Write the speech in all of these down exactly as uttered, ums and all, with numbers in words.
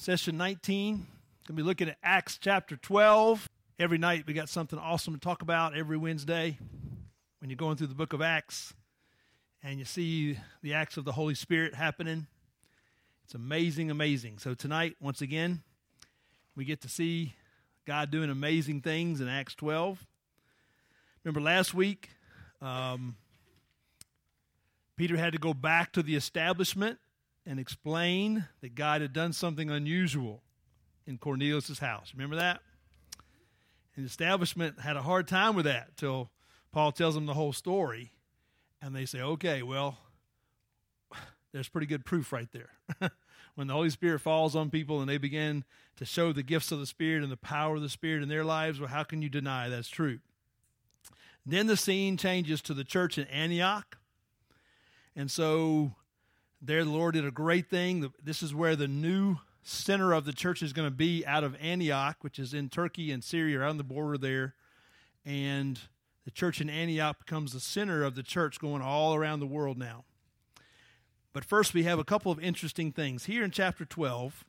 session nineteen. Going to be looking at Acts chapter twelve. Every night we got something awesome to talk about every Wednesday. When you're going through the book of Acts and you see the acts of the Holy Spirit happening, it's amazing, amazing. So tonight, once again, we get to see God doing amazing things in Acts twelve. Remember last week, um, Peter had to go back to the establishment and explain that God had done something unusual in Cornelius' house. Remember that? And the establishment had a hard time with that till Paul tells them the whole story. And they say, okay, well, there's pretty good proof right there. When the Holy Spirit falls on people and they begin to show the gifts of the Spirit and the power of the Spirit in their lives, well, how can you deny that's true? Then the scene changes to the church in Antioch. And so there the Lord did a great thing. This is where the new center of the church is going to be, out of Antioch, which is in Turkey and Syria, around the border there. And the church in Antioch becomes the center of the church going all around the world now. But first we have a couple of interesting things. Here in chapter twelve,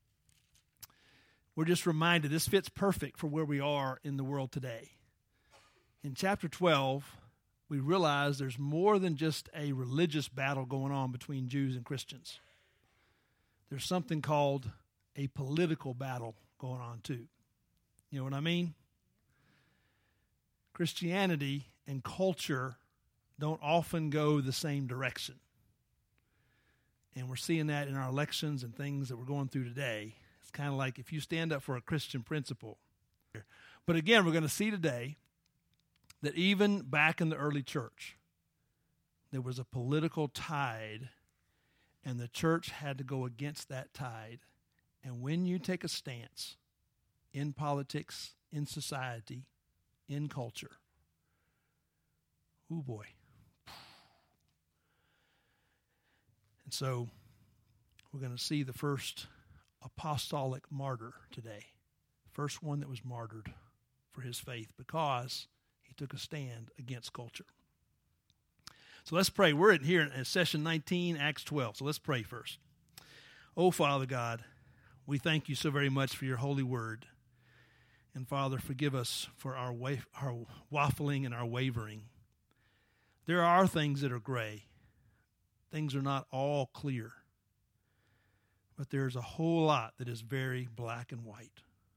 we're just reminded this fits perfect for where we are in the world today. In chapter twelve, we realize there's more than just a religious battle going on between Jews and Christians. There's something called a political battle going on too. You know what I mean? Christianity and culture don't often go the same direction. And we're seeing that in our elections and things that we're going through today. It's kind of like if you stand up for a Christian principle. But again, we're going to see today that even back in the early church, there was a political tide, and the church had to go against that tide. And when you take a stance in politics, in society, in culture, oh boy. And so we're going to see the first apostolic martyr today, first one that was martyred for his faith because he took a stand against culture. So let's pray. We're in here in session nineteen, Acts twelve. So let's pray first. Oh, Father God, we thank you so very much for your holy word. And Father, forgive us for our, wa- our waffling and our wavering. There are things that are gray. Things are not all clear. But there's a whole lot that is very black and white.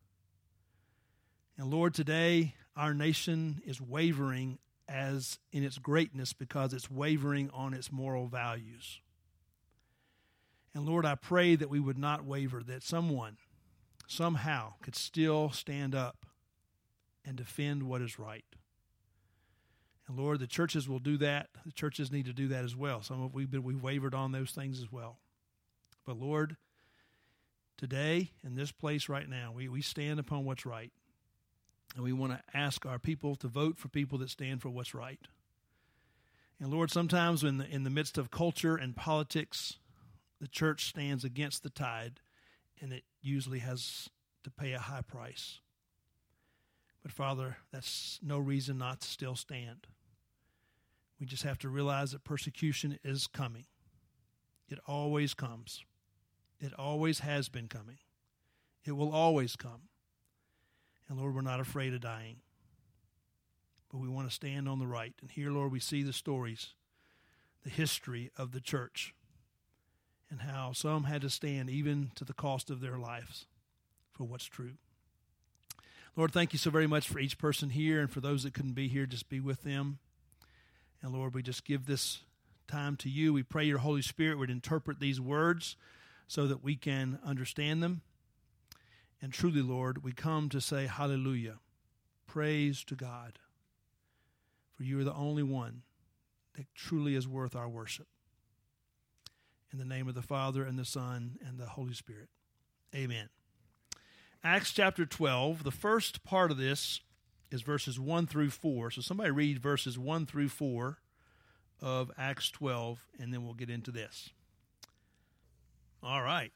And Lord, today our nation is wavering as in its greatness because it's wavering on its moral values. And Lord, I pray that we would not waver, that someone somehow could still stand up and defend what is right. And Lord, the churches will do that. The churches need to do that as well. Some of we've been, we've wavered on those things as well. But Lord, today in this place right now, we, we stand upon what's right. And we want to ask our people to vote for people that stand for what's right. And Lord, sometimes in the, in the midst of culture and politics, the church stands against the tide, and it usually has to pay a high price. But Father, that's no reason not to still stand. We just have to realize that persecution is coming. It always comes. It always has been coming. It will always come. And Lord, we're not afraid of dying. But we want to stand on the right. And here, Lord, we see the stories, the history of the church, and how some had to stand even to the cost of their lives for what's true. Lord, thank you so very much for each person here, and for those that couldn't be here, just be with them. And Lord, we just give this time to you. We pray your Holy Spirit would interpret these words so that we can understand them. And truly, Lord, we come to say hallelujah, praise to God, for you are the only one that truly is worth our worship. In the name of the Father, and the Son, and the Holy Spirit. Amen. Acts chapter twelve, the first part of this is verses one through four. So somebody read verses one through four of Acts twelve, and then we'll get into this. All right.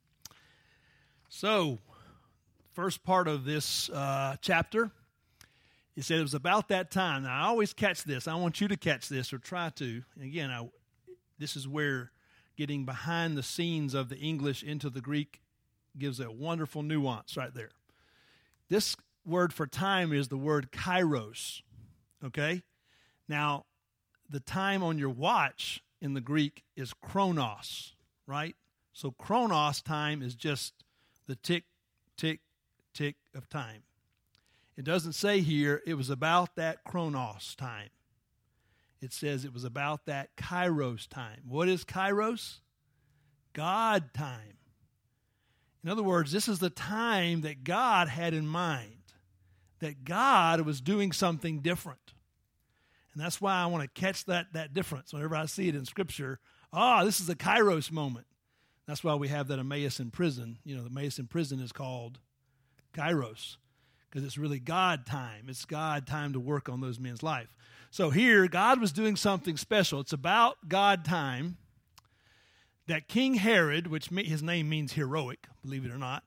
So, first part of this uh, chapter, it said it was about that time. Now, I always catch this. I want you to catch this, or try to. And again, I, this is where getting behind the scenes of the English into the Greek gives a wonderful nuance right there. This word for time is the word kairos, okay? Now, the time on your watch in the Greek is chronos, right? So chronos time is just the tick, tick, tick of time. It doesn't say here it was about that chronos time. It says it was about that kairos time. What is kairos? God time. In other words, this is the time that God had in mind, that God was doing something different. And that's why I want to catch that, that difference whenever I see it in Scripture. Ah, this is a kairos moment. That's why we have that Emmaus in prison. You know, the Emmaus in prison is called kairos because it's really God time. It's God time to work on those men's life. So here, God was doing something special. It's about God time that King Herod, which his name means heroic, believe it or not,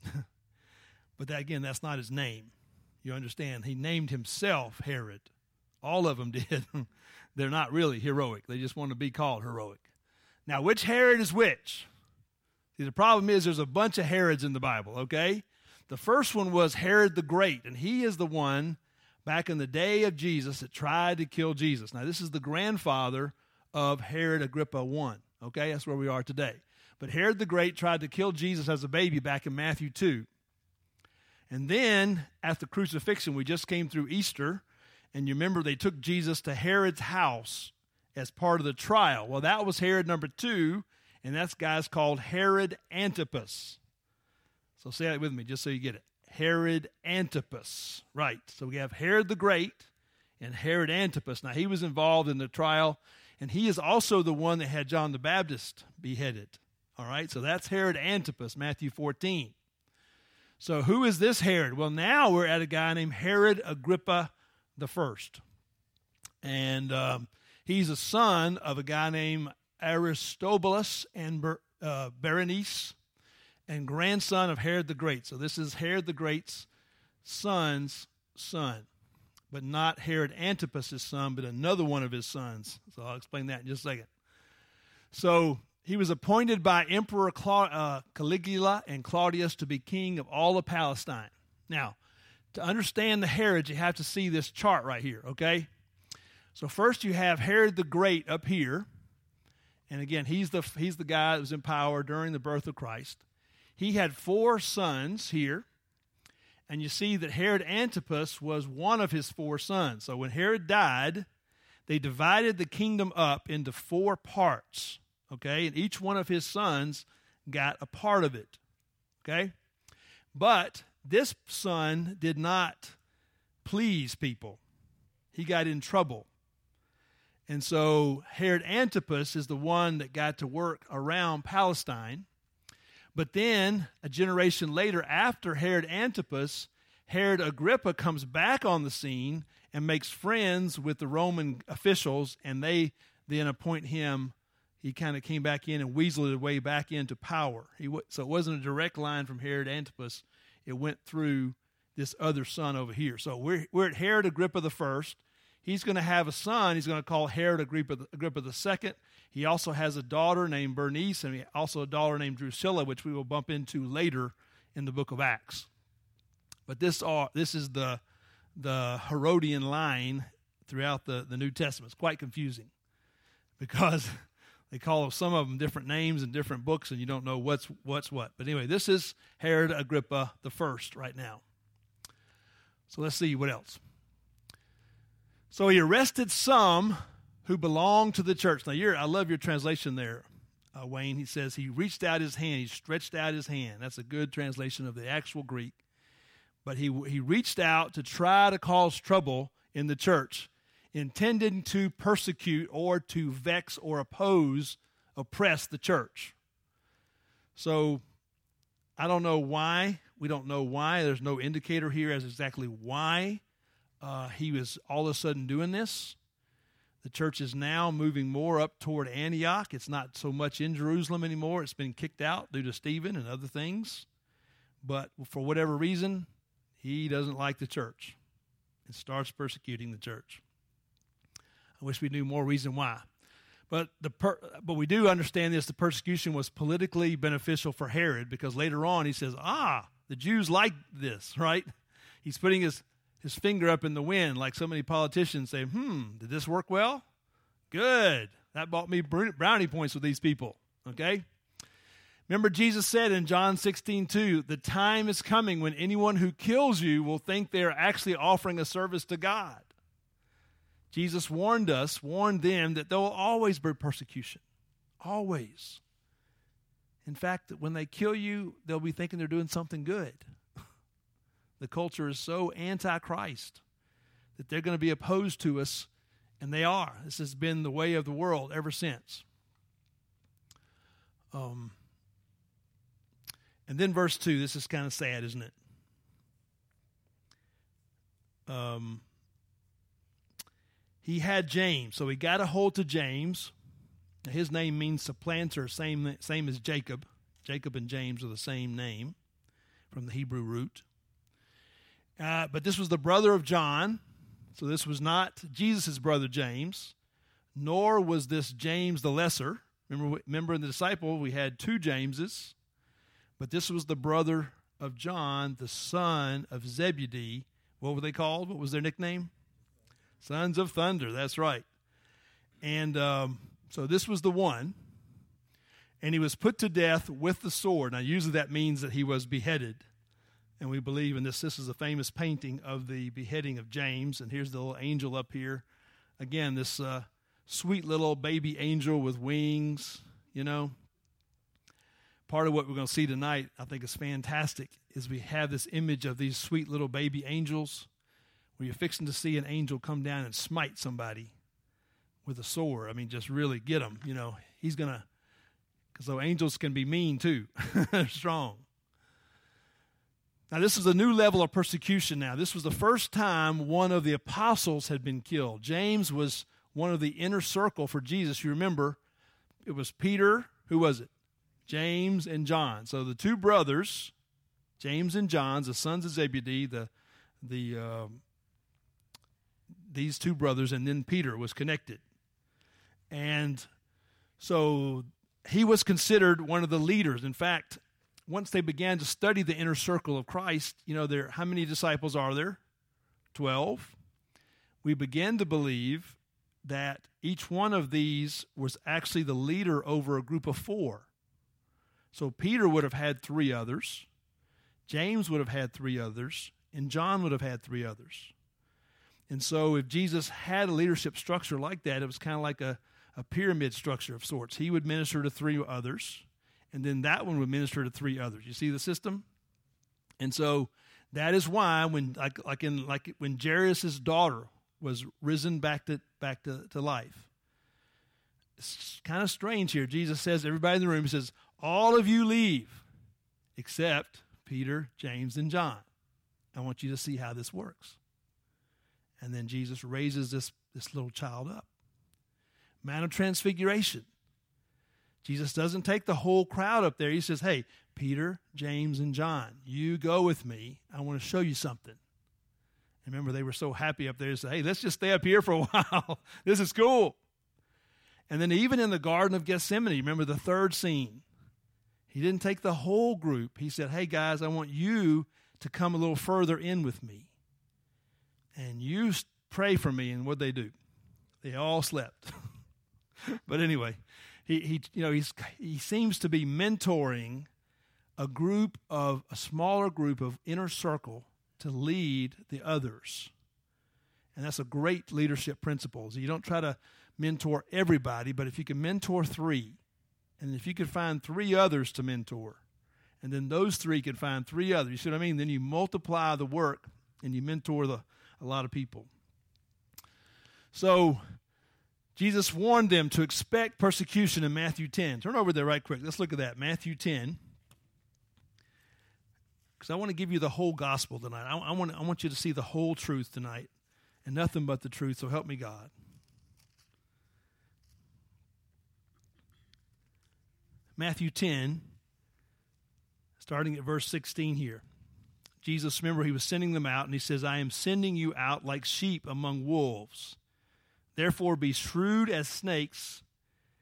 but that, again, that's not his name. You understand? He named himself Herod. All of them did. They're not really heroic. They just want to be called heroic. Now, which Herod is which? See, the problem is there's a bunch of Herods in the Bible, okay? The first one was Herod the Great, and he is the one back in the day of Jesus that tried to kill Jesus. Now, this is the grandfather of Herod Agrippa the First, okay? That's where we are today. But Herod the Great tried to kill Jesus as a baby back in Matthew two. And then, at the crucifixion, we just came through Easter, and you remember they took Jesus to Herod's house as part of the trial. Well, that was Herod number two, and that guy's called Herod Antipas. So say that with me just so you get it. Herod Antipas. Right. So we have Herod the Great and Herod Antipas. Now, he was involved in the trial, and he is also the one that had John the Baptist beheaded. All right. So that's Herod Antipas, Matthew fourteen. So who is this Herod? Well, now we're at a guy named Herod Agrippa the First. And um, he's a son of a guy named Aristobulus and Ber, uh, Berenice, and grandson of Herod the Great. So this is Herod the Great's son's son, but not Herod Antipas' son, but another one of his sons. So I'll explain that in just a second. So he was appointed by Emperor Cla- uh, Caligula and Claudius to be king of all of Palestine. Now, to understand the Herods, you have to see this chart right here, okay? So first you have Herod the Great up here. And again, he's the, he's the guy that was in power during the birth of Christ. He had four sons here. And you see that Herod Antipas was one of his four sons. So when Herod died, they divided the kingdom up into four parts. Okay, and each one of his sons got a part of it, okay? But this son did not please people. He got in trouble. And so Herod Antipas is the one that got to work around Palestine. But then, a generation later, after Herod Antipas, Herod Agrippa comes back on the scene and makes friends with the Roman officials, and they then appoint him. He kind of came back in and weaseled his way back into power. He w- so it wasn't a direct line from Herod Antipas. It went through this other son over here. So we're we're at Herod Agrippa the First. He's going to have a son. He's going to call Herod Agrippa the, Agrippa the Second. He also has a daughter named Bernice, and also a daughter named Drusilla, which we will bump into later in the book of Acts. But this are this is the the Herodian line throughout the, the New Testament. It's quite confusing because they call some of them different names in different books, and you don't know what's what's what. But anyway, this is Herod Agrippa the First right now. So let's see what else. So he arrested some who belonged to the church. Now, you're, I love your translation there, uh, Wayne. He says he reached out his hand. He stretched out his hand. That's a good translation of the actual Greek. But he he reached out to try to cause trouble in the church, intending to persecute or to vex or oppose, oppress the church. So I don't know why. We don't know why. There's no indicator here as exactly why uh, he was all of a sudden doing this. The church is now moving more up toward Antioch. It's not so much in Jerusalem anymore. It's been kicked out due to Stephen and other things. But for whatever reason, he doesn't like the church and starts persecuting the church. I wish we knew more reason why. But the per, but we do understand this, the persecution was politically beneficial for Herod, because later on he says, ah, the Jews like this, right? He's putting his, his finger up in the wind like so many politicians say, hmm, did this work well? Good. That bought me brownie points with these people, okay? Remember, Jesus said in John sixteen two, the time is coming when anyone who kills you will think they are actually offering a service to God. Jesus warned us, warned them that there will always be persecution. Always. In fact, when they kill you, they'll be thinking they're doing something good. The culture is so anti-Christ that they're going to be opposed to us, and they are. This has been the way of the world ever since. Um, and then verse two, this is kind of sad, isn't it? Um, he had James, so he got a hold to James. Now, his name means supplanter, same, same as Jacob. Jacob and James are the same name from the Hebrew root. Uh, but this was the brother of John, so this was not Jesus' brother James, nor was this James the lesser. Remember, remember in the disciple, we had two Jameses, but this was the brother of John, the son of Zebedee. What were they called? What was their nickname? Sons of Thunder, that's right. And um, so this was the one, and he was put to death with the sword. Now, usually that means that he was beheaded. And we believe in this. This is a famous painting of the beheading of James. And here's the little angel up here. Again, this uh, sweet little baby angel with wings, you know. Part of what we're going to see tonight, I think is fantastic, is we have this image of these sweet little baby angels where you're fixing to see an angel come down and smite somebody with a sword. I mean, just really get them, you know. He's going to, because those angels can be mean too. They're strong. Now, this is a new level of persecution now. This was the first time one of the apostles had been killed. James was one of the inner circle for Jesus. You remember, it was Peter, who was it? James and John. So the two brothers, James and John, the sons of Zebedee, the, the, uh, these two brothers, and then Peter was connected. And so he was considered one of the leaders. In fact, once they began to study the inner circle of Christ, you know, there, how many disciples are there? Twelve. We began to believe that each one of these was actually the leader over a group of four. So Peter would have had three others, James would have had three others, and John would have had three others. And so if Jesus had a leadership structure like that, it was kind of like a, a pyramid structure of sorts. He would minister to three others, and then that one would minister to three others. You see the system? And so that is why when like like in like when Jairus' daughter was risen back to back to, to life. It's kind of strange here. Jesus says, everybody in the room, he says, all of you leave except Peter, James, and John. I want you to see how this works. And then Jesus raises this, this little child up. Mount of Transfiguration. Jesus doesn't take the whole crowd up there. He says, hey, Peter, James, and John, you go with me. I want to show you something. And remember, they were so happy up there to say, hey, let's just stay up here for a while. This is cool. And then even in the Garden of Gethsemane, remember the third scene, he didn't take the whole group. He said, hey, guys, I want you to come a little further in with me. And you pray for me. And what'd they do? They all slept. But anyway, he, he you know, he's he seems to be mentoring a group of, a smaller group of inner circle to lead the others. And that's a great leadership principle. You don't try to mentor everybody, but if you can mentor three, and if you could find three others to mentor, and then those three could find three others, you see what I mean? Then you multiply the work, and you mentor the, a lot of people. So Jesus warned them to expect persecution in Matthew ten. Turn over there right quick. Let's look at that. Matthew ten. Because I want to give you the whole gospel tonight. I, I, want, I want you to see the whole truth tonight, and nothing but the truth, so help me God. Matthew ten, starting at verse sixteen here. Jesus, remember, he was sending them out, and he says, I am sending you out like sheep among wolves. Therefore be shrewd as snakes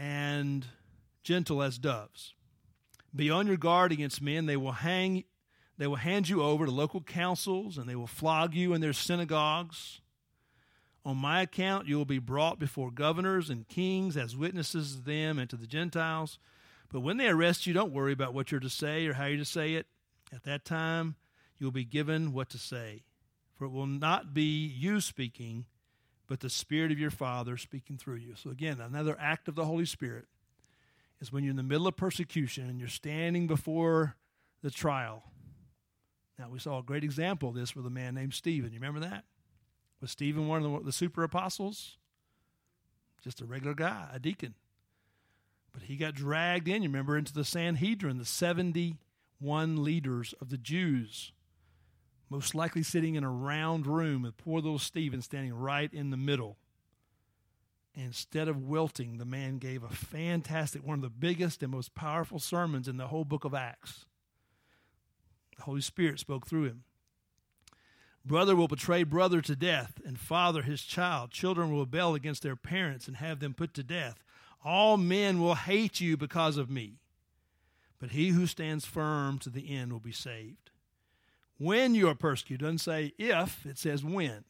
and gentle as doves. Be on your guard against men. They will hang, they will hand you over to local councils, and they will flog you in their synagogues. On my account, you will be brought before governors and kings as witnesses to them and to the Gentiles. But when they arrest you, don't worry about what you're to say or how you're to say it. At that time, you will be given what to say. For it will not be you speaking, but the Spirit of your Father speaking through you. So again, another act of the Holy Spirit is when you're in the middle of persecution and you're standing before the trial. Now, we saw a great example of this with a man named Stephen. You remember that? Was Stephen one of the, the super apostles? Just a regular guy, a deacon. But he got dragged in, you remember, into the Sanhedrin, the seventy-one leaders of the Jews, most likely sitting in a round room with poor little Stephen standing right in the middle. And instead of wilting, the man gave a fantastic, one of the biggest and most powerful sermons in the whole book of Acts. The Holy Spirit spoke through him. Brother will betray brother to death, and father his child. Children will rebel against their parents and have them put to death. All men will hate you because of me, but he who stands firm to the end will be saved. When you are persecuted, it doesn't say if, it says when.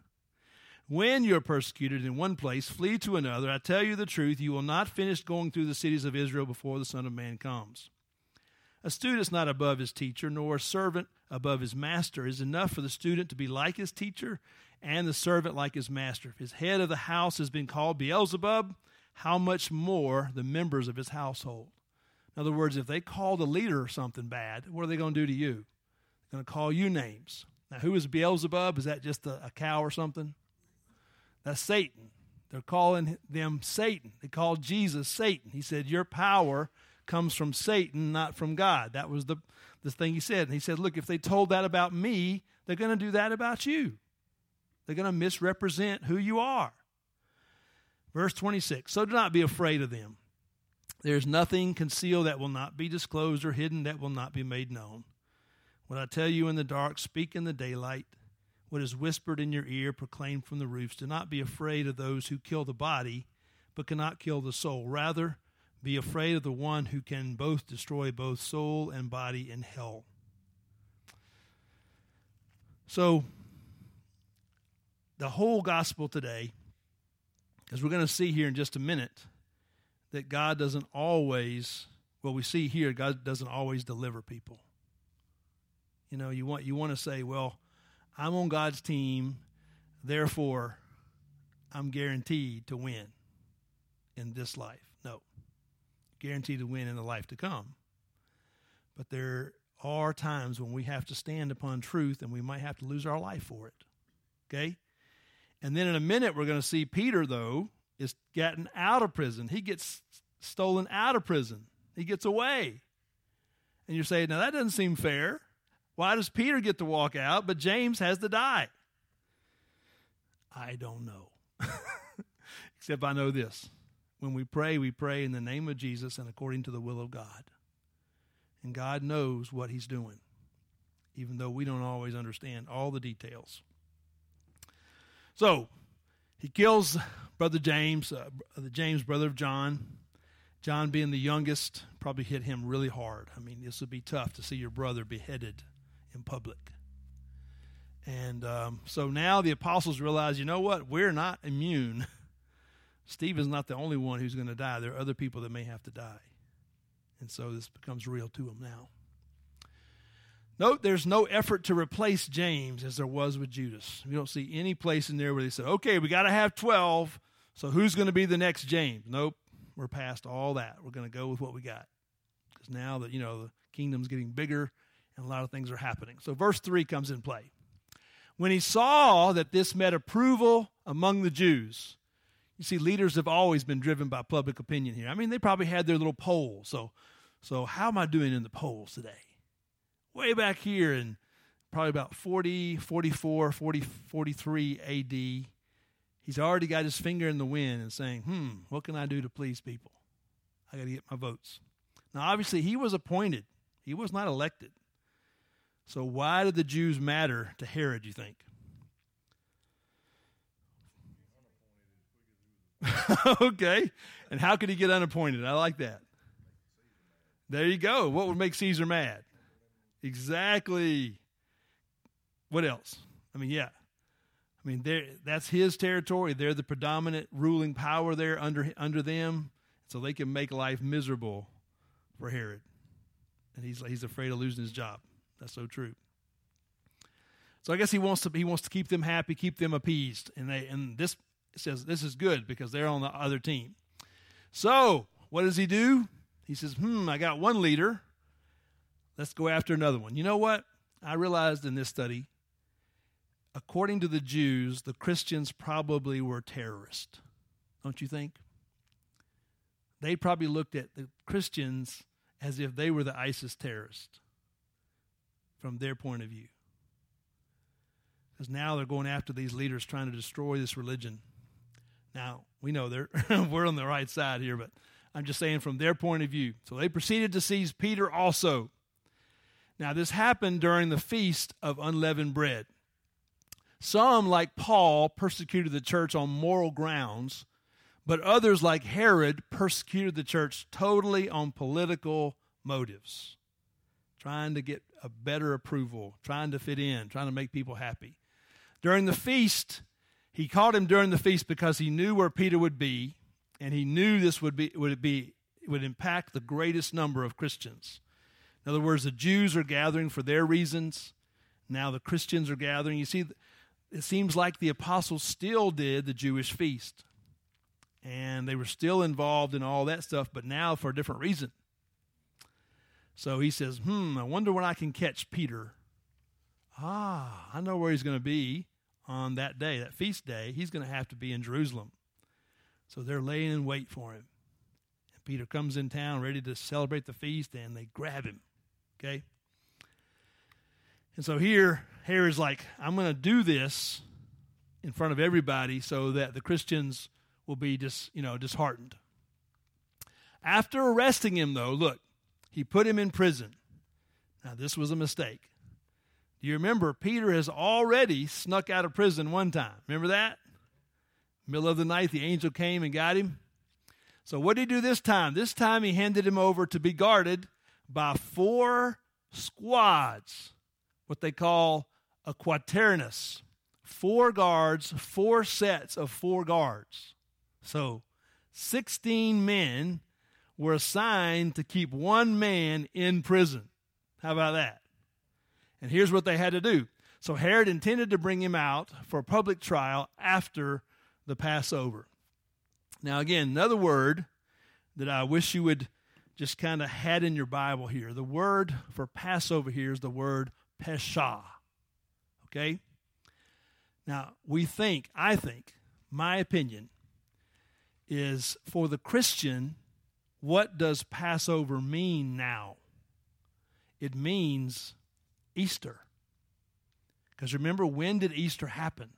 When you are persecuted in one place, flee to another. I tell you the truth, you will not finish going through the cities of Israel before the Son of Man comes. A student is not above his teacher, nor a servant above his master. It is enough for the student to be like his teacher and the servant like his master. If his head of the house has been called Beelzebub, how much more the members of his household? In other words, if they call the leader something bad, what are they going to do to you? They're going to call you names. Now, who is Beelzebub? Is that just a, a cow or something? That's Satan. They're calling them Satan. They called Jesus Satan. He said, your power comes from Satan, not from God. That was the, the thing he said. And he said, look, if they told that about me, they're going to do that about you. They're going to misrepresent who you are. Verse twenty-six, so do not be afraid of them. There is nothing concealed that will not be disclosed or hidden that will not be made known. What I tell you in the dark, speak in the daylight. What is whispered in your ear, proclaim from the roofs. Do not be afraid of those who kill the body, but cannot kill the soul. Rather, be afraid of the one who can both destroy both soul and body in hell. So, the whole gospel today, as we're going to see here in just a minute, that God doesn't always, well, we see here, God doesn't always deliver people. You know, you want you want to say, well, I'm on God's team, therefore I'm guaranteed to win in this life. No, guaranteed to win in the life to come. But there are times when we have to stand upon truth, and we might have to lose our life for it. Okay? And then in a minute, we're going to see Peter, though, is getting out of prison. He gets stolen out of prison. He gets away. And you're saying, now that doesn't seem fair. Why does Peter get to walk out, but James has to die? I don't know. Except I know this. When we pray, we pray in the name of Jesus and according to the will of God. And God knows what he's doing, even though we don't always understand all the details. So, he kills Brother James, uh, the James, brother of John. John being the youngest, probably hit him really hard. I mean, this would be tough to see your brother beheaded in public. And um, so now the apostles realize, you know what? We're not immune. Stephen's not the only one who's going to die. There are other people that may have to die. And so this becomes real to them now. Note there's no effort to replace James as there was with Judas. We don't see any place in there where they said, okay, we got to have twelve, so who's going to be the next James? Nope, we're past all that. We're going to go with what we got. Because now that, you know, the kingdom's getting bigger and a lot of things are happening. So verse three comes in play. When he saw that this met approval among the Jews, you see, leaders have always been driven by public opinion here. I mean, they probably had their little polls. So, so how am I doing in the polls today? Way back here in probably about forty, forty-four, forty, forty-three A D, he's already got his finger in the wind and saying, hmm, what can I do to please people? I got to get my votes. Now, obviously, he was appointed. He was not elected. So why did the Jews matter to Herod, you think? Okay. And how could he get unappointed? I like that. There you go. What would make Caesar mad? Exactly. What else? I mean, yeah. I mean, that's his territory. They're the predominant ruling power there under under them, so they can make life miserable for Herod. And he's he's afraid of losing his job. That's so true. So I guess he wants to he wants to keep them happy, keep them appeased, and they and this says this is good because they're on the other team. So what does he do? He says, "Hmm, I got one leader. Let's go after another one." You know what? I realized in this study, according to the Jews, the Christians probably were terrorists. Don't you think? They probably looked at the Christians as if they were the ISIS terrorists from their point of view. Because now they're going after these leaders trying to destroy this religion. Now, we know they're we're on the right side here, but I'm just saying from their point of view. So they proceeded to seize Peter also. Now, this happened during the Feast of Unleavened Bread. Some, like Paul, persecuted the church on moral grounds, but others, like Herod, persecuted the church totally on political motives, trying to get a better approval, trying to fit in, trying to make people happy. During the feast, he caught him during the feast because he knew where Peter would be, and he knew this would be would be would impact the greatest number of Christians. In other words, the Jews are gathering for their reasons. Now the Christians are gathering. You see, it seems like the apostles still did the Jewish feast, and they were still involved in all that stuff, but now for a different reason. So he says, hmm, I wonder when I can catch Peter. Ah, I know where he's going to be on that day, that feast day. He's going to have to be in Jerusalem. So they're laying in wait for him. And Peter comes in town ready to celebrate the feast, and they grab him. Okay? And so here, Herod's like, I'm going to do this in front of everybody so that the Christians will be just, you know, disheartened. After arresting him, though, look, he put him in prison. Now, this was a mistake. Do you remember Peter has already snuck out of prison one time? Remember that? Middle of the night, the angel came and got him. So what did he do this time? This time he handed him over to be guarded by four squads, what they call a quaternus. Four guards, four sets of four guards. So sixteen men were assigned to keep one man in prison. How about that? And here's what they had to do. So Herod intended to bring him out for a public trial after the Passover. Now again, another word that I wish you would just kind of had in your Bible here. The word for Passover here is the word Pesha. Okay? Now, we think, I think, my opinion is for the Christian, what does Passover mean now? It means Easter. Because remember, when did Easter happen?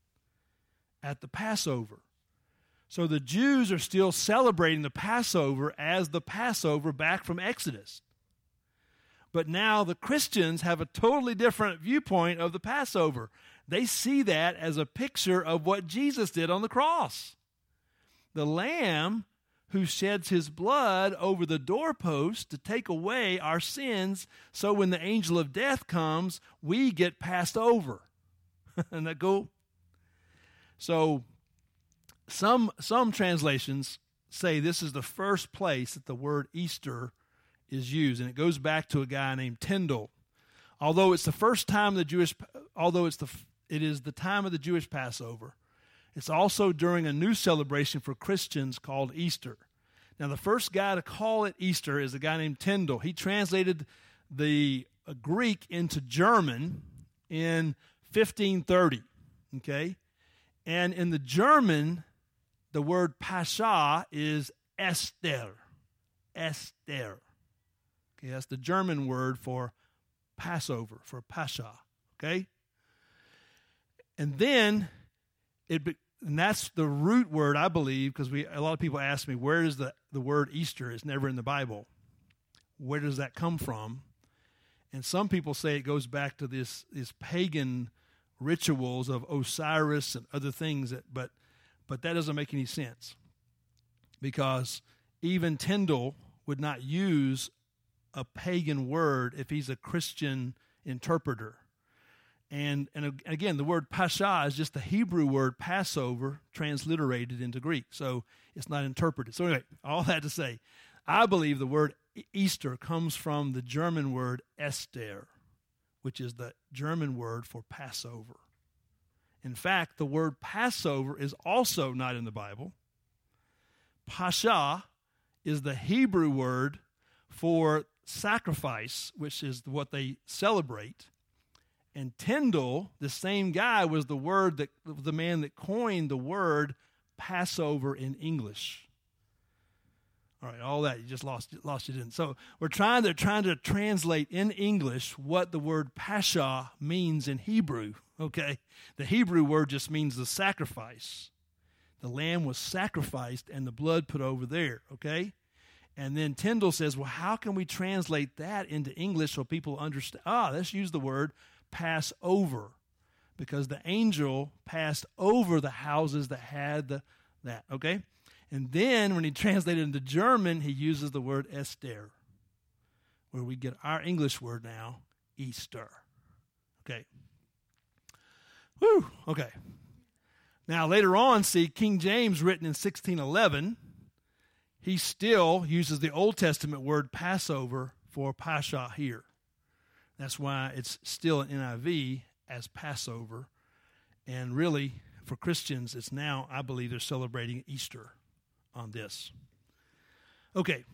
At the Passover. So the Jews are still celebrating the Passover as the Passover back from Exodus. But now the Christians have a totally different viewpoint of the Passover. They see that as a picture of what Jesus did on the cross. The Lamb who sheds his blood over the doorpost to take away our sins, so when the angel of death comes, we get passed over. Isn't that cool? So some some translations say this is the first place that the word Easter is used, and it goes back to a guy named Tyndale. Although it's the first time the Jewish, although it's the it is the time of the Jewish Passover, it's also during a new celebration for Christians called Easter. Now, the first guy to call it Easter is a guy named Tyndale. He translated the uh, Greek into German in fifteen thirty, okay? And in the German, the word Pascha is Esther. Esther. Okay, that's the German word for Passover, for Pascha, okay? And then, it be, and that's the root word, I believe, because we a lot of people ask me, where is the, the word Easter? It's never in the Bible. Where does that come from? And some people say it goes back to this these pagan rituals of Osiris and other things, that, but but that doesn't make any sense. because even Tyndale would not use a pagan word if he's a Christian interpreter. And, and again, the word Pascha is just the Hebrew word Passover transliterated into Greek, so it's not interpreted. So anyway, all that to say, I believe the word Easter comes from the German word Esther, which is the German word for Passover. In fact, the word Passover is also not in the Bible. Pascha is the Hebrew word for sacrifice, which is what they celebrate. And Tyndale, the same guy, was the word that the man that coined the word Passover in English. All right, all that you just lost lost it in. So we're trying to trying to translate in English what the word Pascha means in Hebrew. Okay, the Hebrew word just means the sacrifice. The lamb was sacrificed and the blood put over there. Okay, and then Tyndale says, well, how can we translate that into English so people understand? Ah, let's use the word Passover, because the angel passed over the houses that had the that. Okay. And then when he translated it into German, he uses the word Esther, where we get our English word now, Easter. Okay. Whew. Okay. Now, later on, see, King James, written in sixteen eleven, he still uses the Old Testament word Passover for Pascha here. That's why it's still in N I V as Passover. And really, for Christians, it's now, I believe, they're celebrating Easter on this. Okay.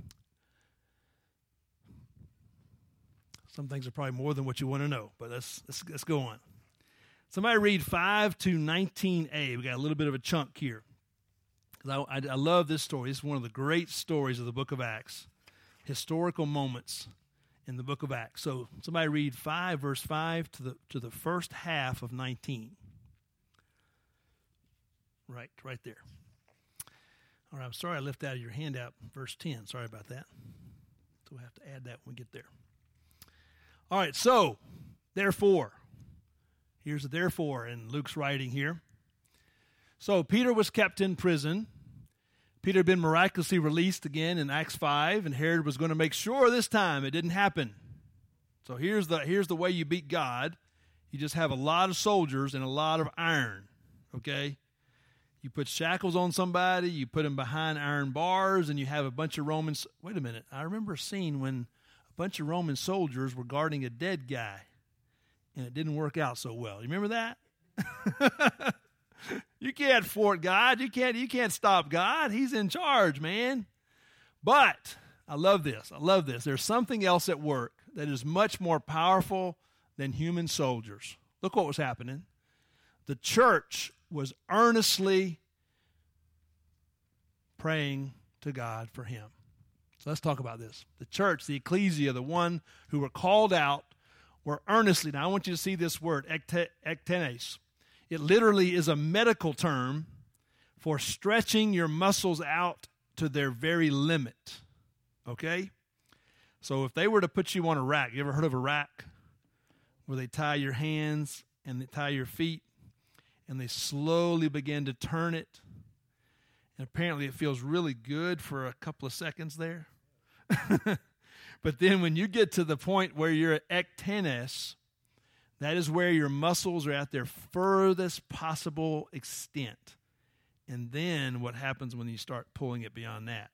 Some things are probably more than what you want to know, but let's let's, let's go on. Somebody read five to nineteen a. We got a little bit of a chunk here. I, I, I love this story. This is one of the great stories of the book of Acts. Historical moments in the book of Acts. So somebody read five, verse five to the to the first half of nineteen. Right, right there. All right, I'm sorry I left out of your handout verse ten. Sorry about that. So we'll have to add that when we get there. All right, so, therefore. Here's a therefore in Luke's writing here. So, Peter was kept in prison. Peter had been miraculously released again in Acts five, and Herod was going to make sure this time it didn't happen. So, here's the, here's the way you beat God. You just have a lot of soldiers and a lot of iron, okay? You put shackles on somebody, you put them behind iron bars, and you have a bunch of Romans. Wait a minute. I remember a scene when a bunch of Roman soldiers were guarding a dead guy, and it didn't work out so well. You remember that? You can't thwart God. You can't, you can't stop God. He's in charge, man. But I love this. I love this. There's something else at work that is much more powerful than human soldiers. Look what was happening. The church was earnestly praying to God for him. So let's talk about this. The church, the ecclesia, the one who were called out, were earnestly. Now I want you to see this word, ektenes. It literally is a medical term for stretching your muscles out to their very limit. Okay? So if they were to put you on a rack, you ever heard of a rack? Where they tie your hands and they tie your feet, and they slowly begin to turn it. And apparently it feels really good for a couple of seconds there. But then when you get to the point where you're at ektenes, that is where your muscles are at their furthest possible extent. And then what happens when you start pulling it beyond that?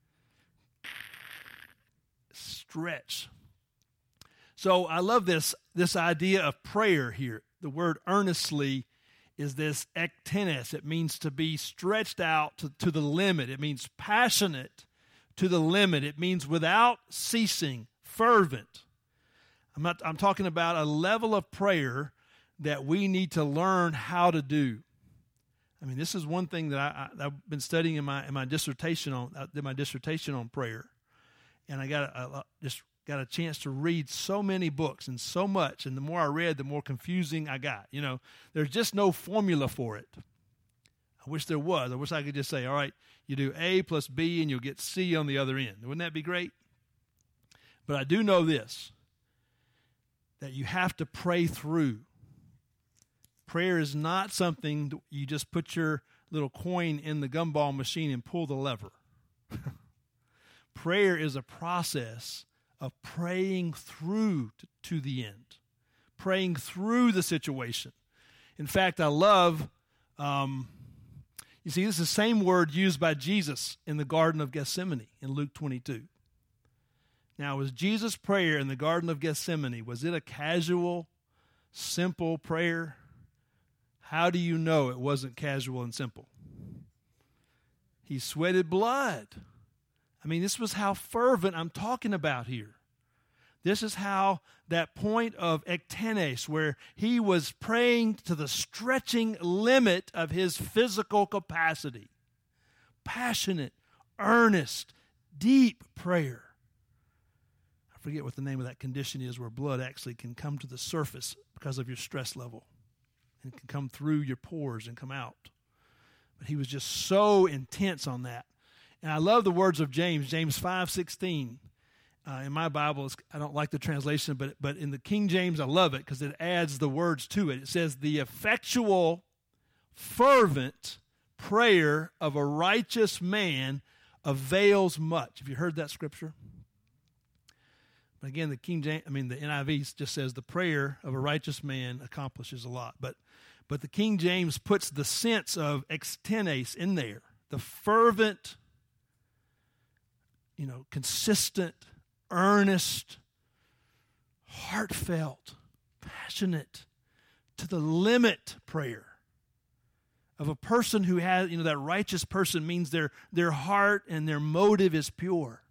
Stretch. So I love this, this idea of prayer here. The word earnestly is this ektenes. It means to be stretched out to, to the limit. It means passionate to the limit. It means without ceasing, fervent. I'm not. I'm talking about a level of prayer that we need to learn how to do. I mean, this is one thing that I, I, I've been studying in my in my dissertation on. I did my dissertation on prayer, and I got a, a, just got a chance to read so many books and so much. And the more I read, the more confusing I got. You know, there's just no formula for it. I wish there was. I wish I could just say, all right, you do A plus B, and you'll get C on the other end. Wouldn't that be great? But I do know this, that you have to pray through. Prayer is not something that you just put your little coin in the gumball machine and pull the lever. Prayer is a process of praying through to, to the end, praying through the situation. In fact, I love, um, you see, this is the same word used by Jesus in the Garden of Gethsemane in Luke twenty-two. Now, was Jesus' prayer in the Garden of Gethsemane, was it a casual, simple prayer? How do you know it wasn't casual and simple? He sweated blood. I mean, this was how fervent I'm talking about here. This is how that point of ektenes, where he was praying to the stretching limit of his physical capacity. Passionate, earnest, deep prayer. I forget what the name of that condition is where blood actually can come to the surface because of your stress level. And it can come through your pores and come out. But he was just so intense on that. And I love the words of James, James five sixteen. Uh, in my Bible, it's, I don't like the translation, but, but in the King James, I love it because it adds the words to it. It says, the effectual, fervent prayer of a righteous man avails much. Have you heard that scripture? But again, the King James, I mean, the N I V just says the prayer of a righteous man accomplishes a lot. But, but the King James puts the sense of ektenes in there, the fervent, you know, consistent, earnest, heartfelt, passionate, to the limit prayer of a person who has, you know, that righteous person means their, their heart and their motive is pure.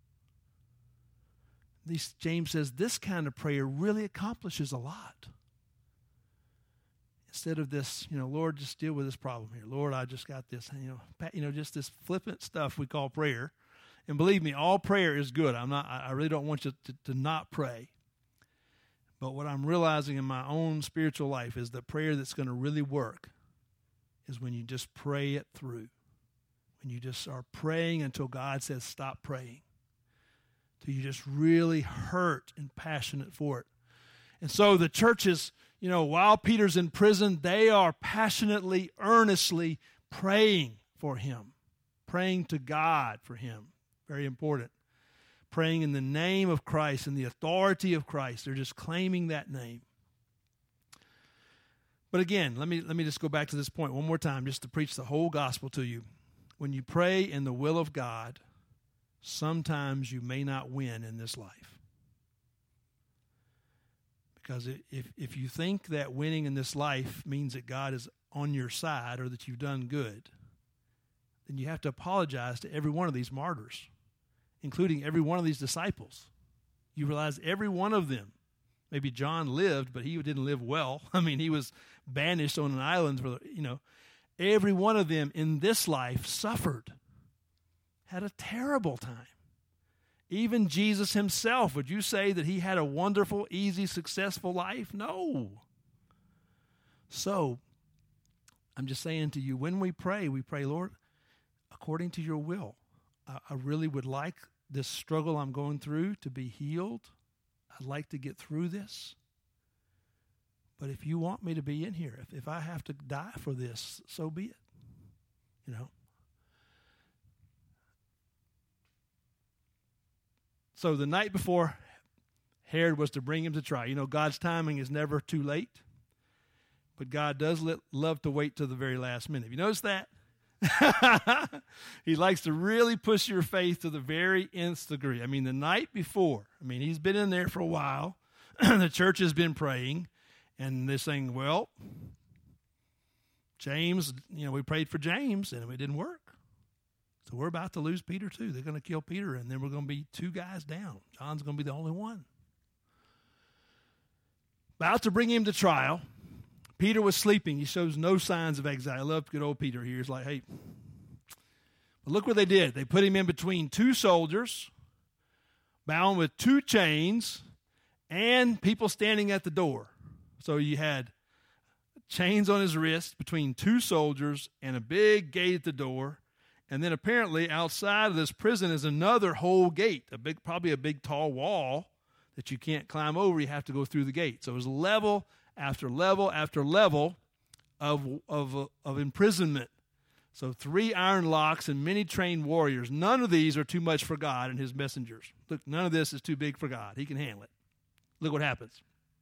These, James says this kind of prayer really accomplishes a lot. Instead of this, you know, Lord, just deal with this problem here. Lord, I just got this, you know, you know, just this flippant stuff we call prayer. And believe me, all prayer is good. I'm not. I really don't want you to, to not pray. But what I'm realizing in my own spiritual life is that prayer that's going to really work is when you just pray it through. When you just are praying until God says stop praying. Till you just really hurt and passionate for it. And so the churches, you know, while Peter's in prison, they are passionately, earnestly praying for him. Praying to God for him. Very important. Praying in the name of Christ and the authority of Christ. They're just claiming that name. But again, let me let me just go back to this point one more time just to preach the whole gospel to you. When you pray in the will of God, sometimes you may not win in this life. Because if, if you think that winning in this life means that God is on your side or that you've done good, then you have to apologize to every one of these martyrs, including every one of these disciples. You realize every one of them, maybe John lived, but he didn't live well. I mean, he was banished on an island for, you know, every one of them in this life suffered, had a terrible time. Even Jesus himself, would you say that he had a wonderful, easy, successful life? No. So, I'm just saying to you, when we pray, we pray, Lord, according to your will. I, I really would like this struggle I'm going through to be healed. I'd like to get through this. But if you want me to be in here, if, if I have to die for this, so be it. You know. So the night before Herod was to bring him to trial, you know, God's timing is never too late. But God does let, love to wait till the very last minute. Have you noticed that? He likes to really push your faith to the very nth degree. I mean, the night before, I mean, he's been in there for a while. The church has been praying, and they're saying, well, James, you know, we prayed for James, and it didn't work. So we're about to lose Peter, too. They're going to kill Peter, and then we're going to be two guys down. John's going to be the only one. About to bring him to trial. Peter was sleeping. He shows no signs of anxiety. I love good old Peter here. He's like, hey. But look what they did. They put him in between two soldiers, bound with two chains, and people standing at the door. So you had chains on his wrist between two soldiers and a big gate at the door. And then apparently outside of this prison is another whole gate, a big, probably a big tall wall that you can't climb over. You have to go through the gate. So it was level after level after level of of of imprisonment. So three iron locks and many trained warriors. None of these are too much for God and his messengers. Look, none of this is too big for God. He can handle it. Look what happens.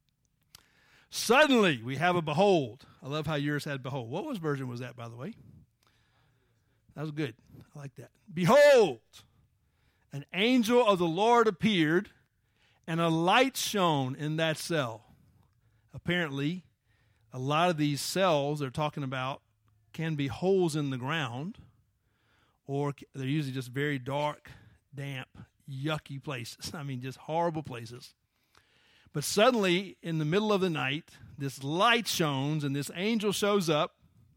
Suddenly, we have a behold. I love how yours had behold. What was version was that, by the way? That was good. I like that. Behold, an angel of the Lord appeared, and a light shone in that cell. Apparently, a lot of these cells they're talking about can be holes in the ground, or they're usually just very dark, damp, yucky places. I mean, just horrible places. But suddenly, in the middle of the night, this light shines, and this angel shows up,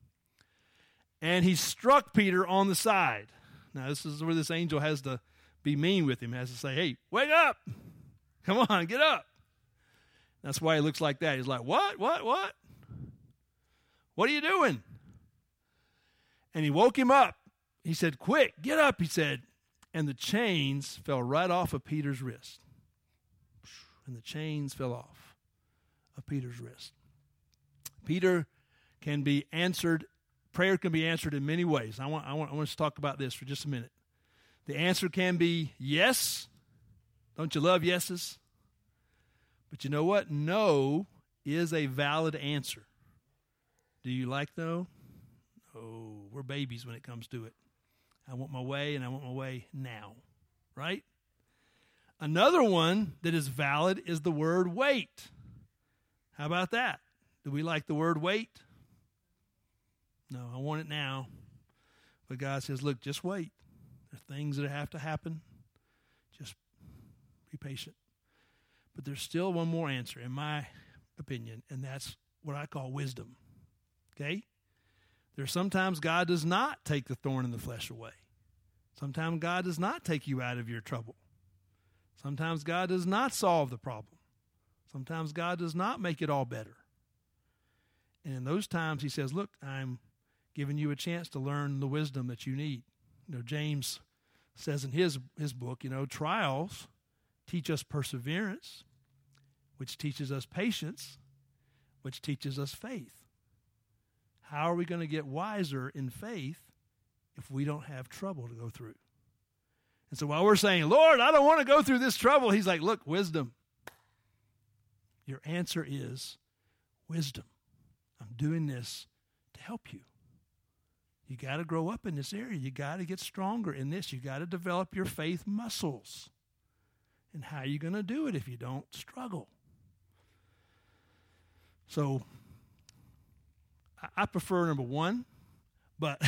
and he struck Peter on the side. Now, this is where this angel has to be mean with him, has to say, hey, wake up. Come on, get up. That's why he looks like that. He's like, what, what, what? What are you doing? And he woke him up. He said, quick, get up, he said. And the chains fell right off of Peter's wrist. And the chains fell off of Peter's wrist. Peter can be answered, prayer can be answered in many ways. I want, I want, I want us to talk about this for just a minute. The answer can be yes. Don't you love yeses? But you know what? No is a valid answer. Do you like no? Oh, we're babies when it comes to it. I want my way, and I want my way now, right? Another one that is valid is the word wait. How about that? Do we like the word wait? No, I want it now. But God says, look, just wait. There are things that have to happen. Just be patient. But there's still one more answer, in my opinion, and that's what I call wisdom. Okay? There's sometimes God does not take the thorn in the flesh away. Sometimes God does not take you out of your trouble. Sometimes God does not solve the problem. Sometimes God does not make it all better. And in those times, he says, look, I'm giving you a chance to learn the wisdom that you need. You know, James says in his, his book, you know, trials teach us perseverance, which teaches us patience, which teaches us faith. How are we going to get wiser in faith if we don't have trouble to go through? And so while we're saying, Lord, I don't want to go through this trouble, he's like, look, wisdom. Your answer is wisdom. I'm doing this to help you. You got to grow up in this area. You got to get stronger in this. You got to develop your faith muscles. And how are you going to do it if you don't struggle? So I prefer number one, but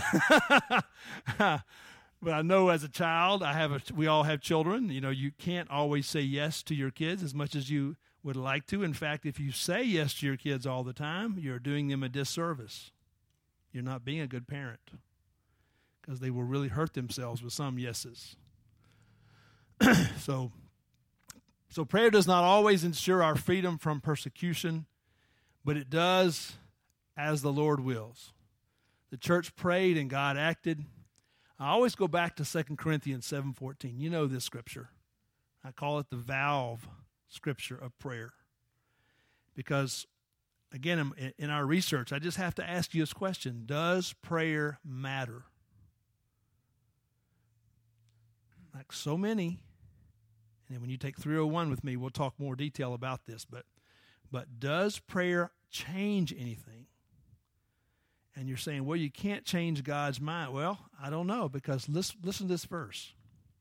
but I know as a child, I have a, we all have children. You know, you can't always say yes to your kids as much as you would like to. In fact, if you say yes to your kids all the time, you're doing them a disservice. You're not being a good parent because they will really hurt themselves with some yeses. so, so prayer does not always ensure our freedom from persecution, but it does as the Lord wills. The church prayed and God acted. I always go back to Second Corinthians seven fourteen. You know this scripture. I call it the valve scripture of prayer. Because, again, in our research, I just have to ask you this question. Does prayer matter? Like so many. And then when you take three oh one with me, we'll talk more detail about this. But, but does prayer change anything? And you're saying, well, you can't change God's mind. Well, I don't know, because listen, listen to this verse.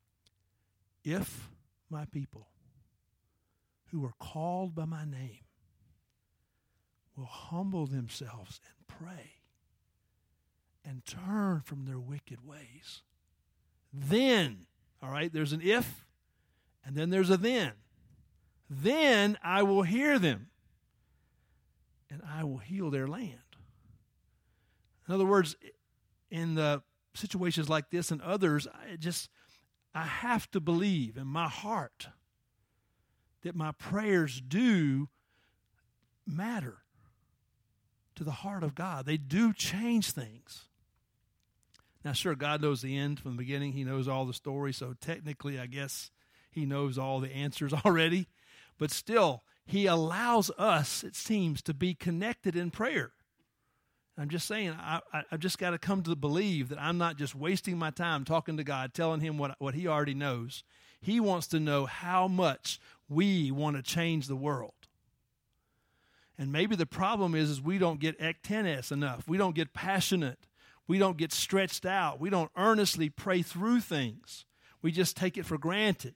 If my people who are called by my name will humble themselves and pray and turn from their wicked ways, then, all right, there's an if, and then there's a then. Then I will hear them, and I will heal their land. In other words, in the situations like this and others, I just, I have to believe in my heart that my prayers do matter to the heart of God. They do change things. Now, sure, God knows the end from the beginning. He knows all the story, so technically, I guess he knows all the answers already. But still, he allows us, it seems, to be connected in prayer. I'm just saying, I, I, I've just got to come to believe that I'm not just wasting my time talking to God, telling him what, what he already knows. He wants to know how much we want to change the world. And maybe the problem is, is we don't get ektenes enough. We don't get passionate. We don't get stretched out. We don't earnestly pray through things. We just take it for granted.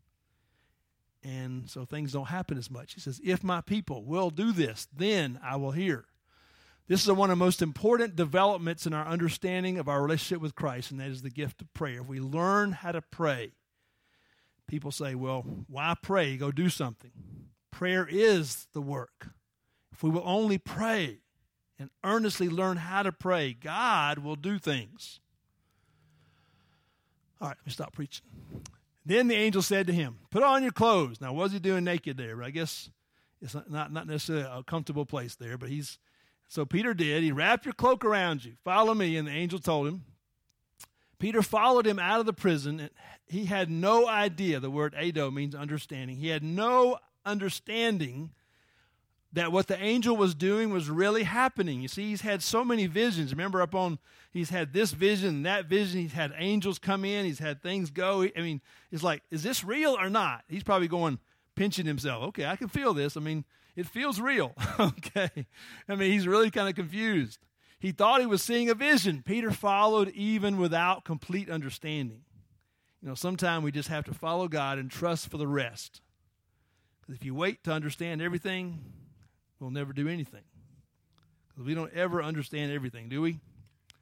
And so things don't happen as much. He says, if my people will do this, then I will hear. This is one of the most important developments in our understanding of our relationship with Christ, and that is the gift of prayer. If we learn how to pray, people say, well, why pray? Go do something. Prayer is the work. If we will only pray and earnestly learn how to pray, God will do things. All right, let me stop preaching. Then the angel said to him, put on your clothes. Now, what was he doing naked there? But I guess it's not, not necessarily a comfortable place there, but he's So Peter did. He wrapped your cloak around you. Follow me. And the angel told him. Peter followed him out of the prison. And he had no idea. The word ado means understanding. He had no understanding that what the angel was doing was really happening. You see, he's had so many visions. Remember up on, he's had this vision and that vision. He's had angels come in. He's had things go. I mean, it's like, is this real or not? He's probably going, pinching himself. Okay, I can feel this. I mean, it feels real. Okay. I mean, he's really kind of confused. He thought he was seeing a vision. Peter followed even without complete understanding. You know, sometimes we just have to follow God and trust for the rest. Because if you wait to understand everything, we'll never do anything. Because we don't ever understand everything, do we?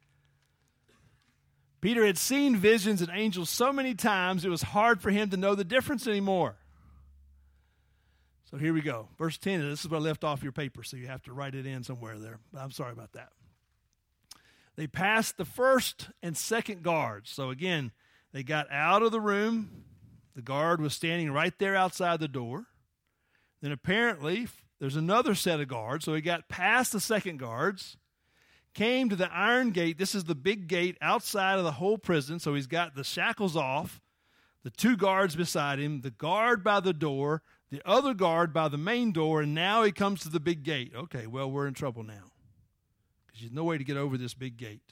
Peter had seen visions and angels so many times, it was hard for him to know the difference anymore. So here we go. Verse ten, this is where I left off your paper, so you have to write it in somewhere there. I'm sorry about that. They passed the first and second guards. So again, they got out of the room. The guard was standing right there outside the door. Then apparently there's another set of guards. So he got past the second guards, came to the iron gate. This is the big gate outside of the whole prison. So he's got the shackles off, the two guards beside him, the guard by the door, the other guard by the main door, and now he comes to the big gate. Okay, well, we're in trouble now because there's no way to get over this big gate.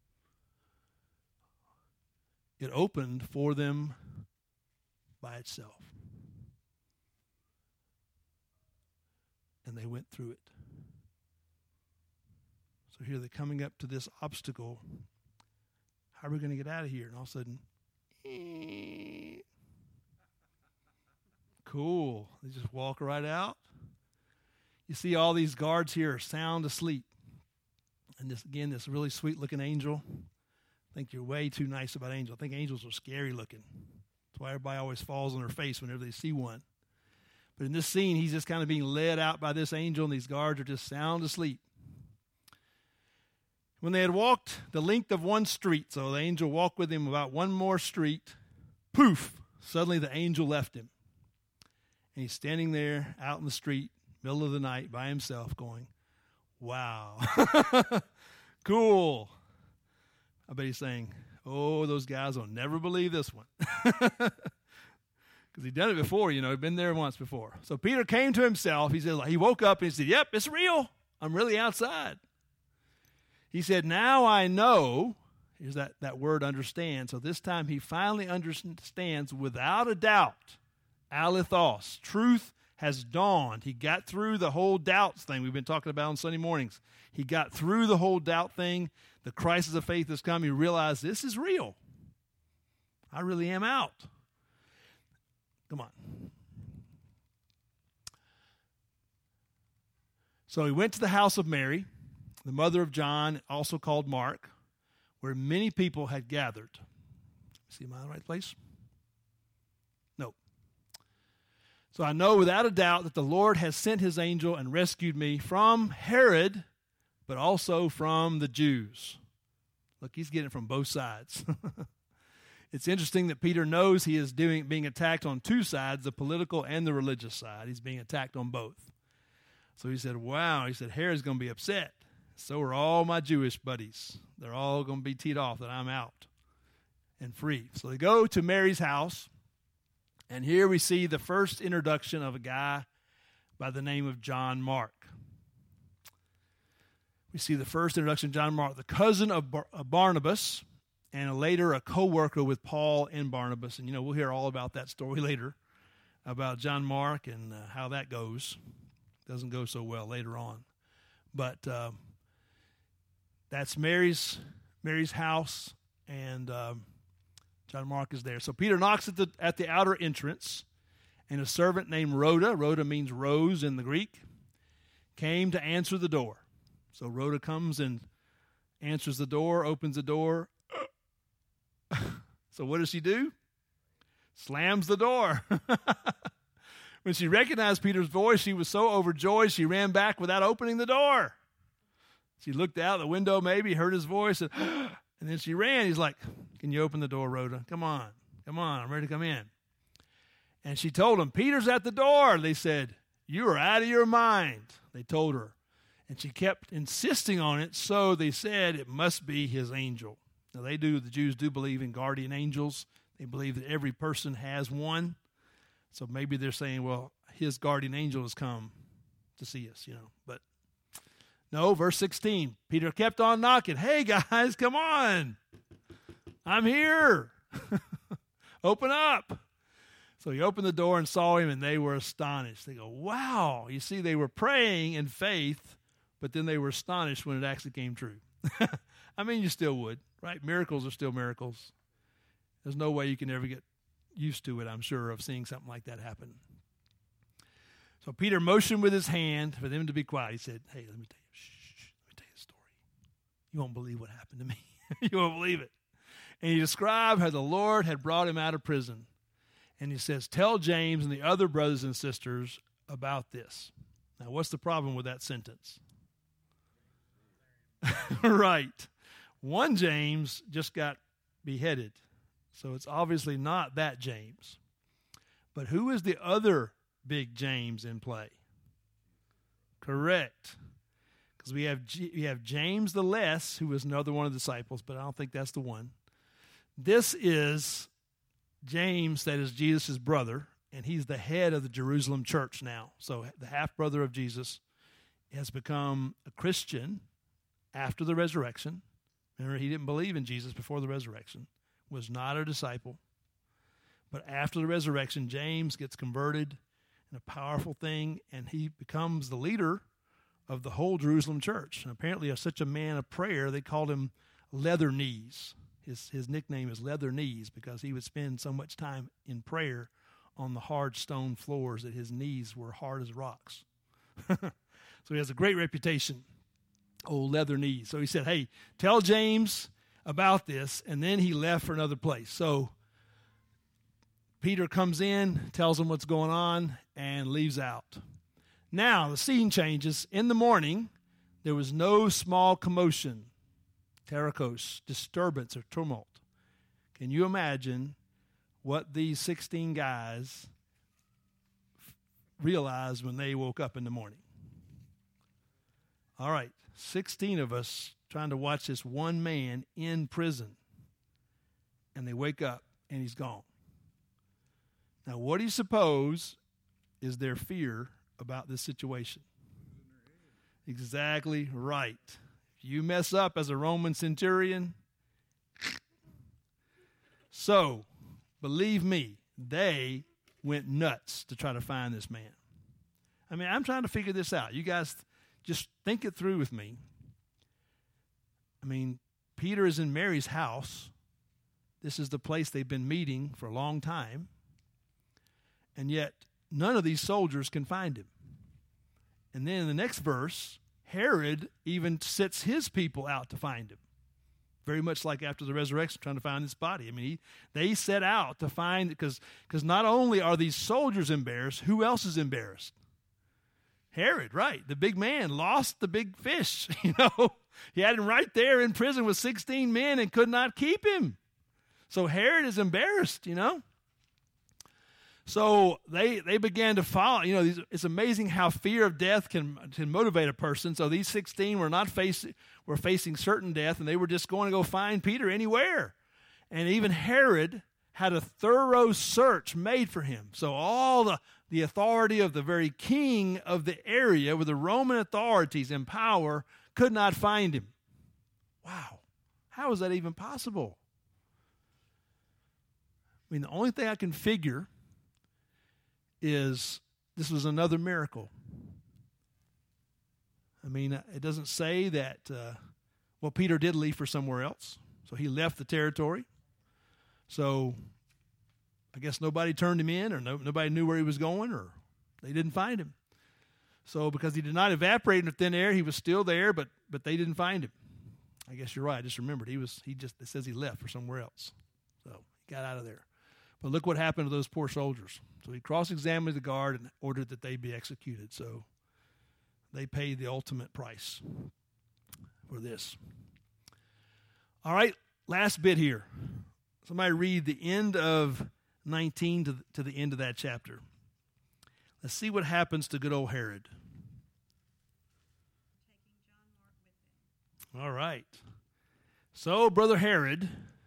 It opened for them by itself. And they went through it. So here they're coming up to this obstacle. How are we going to get out of here? And all of a sudden, eh. Cool. They just walk right out. You see all these guards here are sound asleep. And this, again, this really sweet-looking angel. I think you're way too nice about angels. I think angels are scary looking. That's why everybody always falls on their face whenever they see one. But in this scene, he's just kind of being led out by this angel, and these guards are just sound asleep. When they had walked the length of one street, so the angel walked with him about one more street, poof, suddenly the angel left him. And he's standing there out in the street, middle of the night, by himself going, wow, cool. I bet he's saying, oh, those guys will never believe this one. Because he'd done it before, you know, he'd been there once before. So Peter came to himself. He said, he woke up and he said, yep, it's real. I'm really outside. He said, now I know, here's that, that word understand. So this time he finally understands without a doubt. Alithos, truth has dawned. He got through the whole doubts thing we've been talking about on Sunday mornings. He got through the whole doubt thing. The crisis of faith has come. He realized this is real. I really am out. Come on. So he went to the house of Mary, the mother of John, also called Mark, where many people had gathered. See, am I in the right place? No. So I know without a doubt that the Lord has sent his angel and rescued me from Herod, but also from the Jews. Look, he's getting it from both sides. It's interesting that Peter knows he is doing being attacked on two sides, the political and the religious side. He's being attacked on both. So he said, wow, he said, Herod's going to be upset. So are all my Jewish buddies. They're all going to be teed off that I'm out and free. So they go to Mary's house. And here we see the first introduction of a guy by the name of John Mark. We see the first introduction of John Mark, the cousin of, Bar- of Barnabas, and later a co-worker with Paul and Barnabas. And, you know, we'll hear all about that story later, about John Mark and uh, how that goes. Doesn't go so well later on. But uh, that's Mary's Mary's house, and um, John Mark is there. So Peter knocks at the at the outer entrance, and a servant named Rhoda, Rhoda means rose in the Greek, came to answer the door. So Rhoda comes and answers the door, opens the door. So what does she do? Slams the door. When she recognized Peter's voice, she was so overjoyed she ran back without opening the door. She looked out the window, maybe heard his voice, and, and then she ran. He's like, "Can you open the door, Rhoda? Come on. Come on. I'm ready to come in." And she told him, "Peter's at the door." They said, "You are out of your mind," they told her. And she kept insisting on it, so they said it must be his angel. Now, they do, the Jews do believe in guardian angels. They believe that every person has one. So maybe they're saying, well, his guardian angel has come to see us, you know. But no, verse sixteen, Peter kept on knocking. "Hey, guys, come on. I'm here. Open up." So he opened the door and saw him, and they were astonished. They go, "Wow." You see, they were praying in faith, but then they were astonished when it actually came true. I mean, you still would, right? Miracles are still miracles. There's no way you can ever get used to it, I'm sure, of seeing something like that happen. So Peter motioned with his hand for them to be quiet. He said, "Hey, let me tell you, shh, let me tell you a story. You won't believe what happened to me." You won't believe it. And he described how the Lord had brought him out of prison. And he says, "Tell James and the other brothers and sisters about this." Now, what's the problem with that sentence? Right. One James just got beheaded. So it's obviously not that James. But who is the other big James in play? Correct. Because we have G- we have James the Less, who was another one of the disciples, but I don't think that's the one. This is James, that is Jesus' brother, and he's the head of the Jerusalem church now. So the half-brother of Jesus has become a Christian after the resurrection. Remember, he didn't believe in Jesus before the resurrection, was not a disciple. But after the resurrection, James gets converted in a powerful thing, and he becomes the leader of the whole Jerusalem church. And apparently, as such a man of prayer, they called him Leather Knees. His, his nickname is Leather Knees because he would spend so much time in prayer on the hard stone floors that his knees were hard as rocks. So he has a great reputation, old Leather Knees. So he said, "Hey, tell James about this," and then he left for another place. So Peter comes in, tells him what's going on, and leaves out. Now the scene changes. In the morning, there was no small commotion, terakos, disturbance or tumult. Can you imagine what these sixteen guys realized when they woke up in the morning? All right, sixteen of us trying to watch this one man in prison, and they wake up and he's gone. Now, what do you suppose is their fear about this situation? Exactly right. If you mess up as a Roman centurion, so believe me, they went nuts to try to find this man. I mean, I'm trying to figure this out. You guys just think it through with me. I mean, Peter is in Mary's house. This is the place they've been meeting for a long time. And yet, none of these soldiers can find him. And then in the next verse, Herod even sets his people out to find him. Very much like after the resurrection, trying to find his body. I mean, he, they set out to find, because because not only are these soldiers embarrassed, who else is embarrassed? Herod, right. The big man lost the big fish, you know. He had him right there in prison with sixteen men and could not keep him. So Herod is embarrassed, you know. So they they began to follow. You know, these, it's amazing how fear of death can can motivate a person. So these sixteen were not facing were facing certain death, and they were just going to go find Peter anywhere. And even Herod had a thorough search made for him. So all the, the authority of the very king of the area, with the Roman authorities in power, could not find him. Wow. How is that even possible? I mean, the only thing I can figure is this was another miracle. I mean, it doesn't say that, uh, well, Peter did leave for somewhere else. So he left the territory. So I guess nobody turned him in, or no, nobody knew where he was going, or they didn't find him. So because he did not evaporate into thin air, he was still there, but but they didn't find him. I guess you're right. I just remembered. He was he just it says he left for somewhere else. So he got out of there. But look what happened to those poor soldiers. So he cross-examined the guard and ordered that they be executed. So they paid the ultimate price for this. All right, last bit here. Somebody read the end of nineteen to, to the end of that chapter. Let's see what happens to good old Herod. All right. So Brother Herod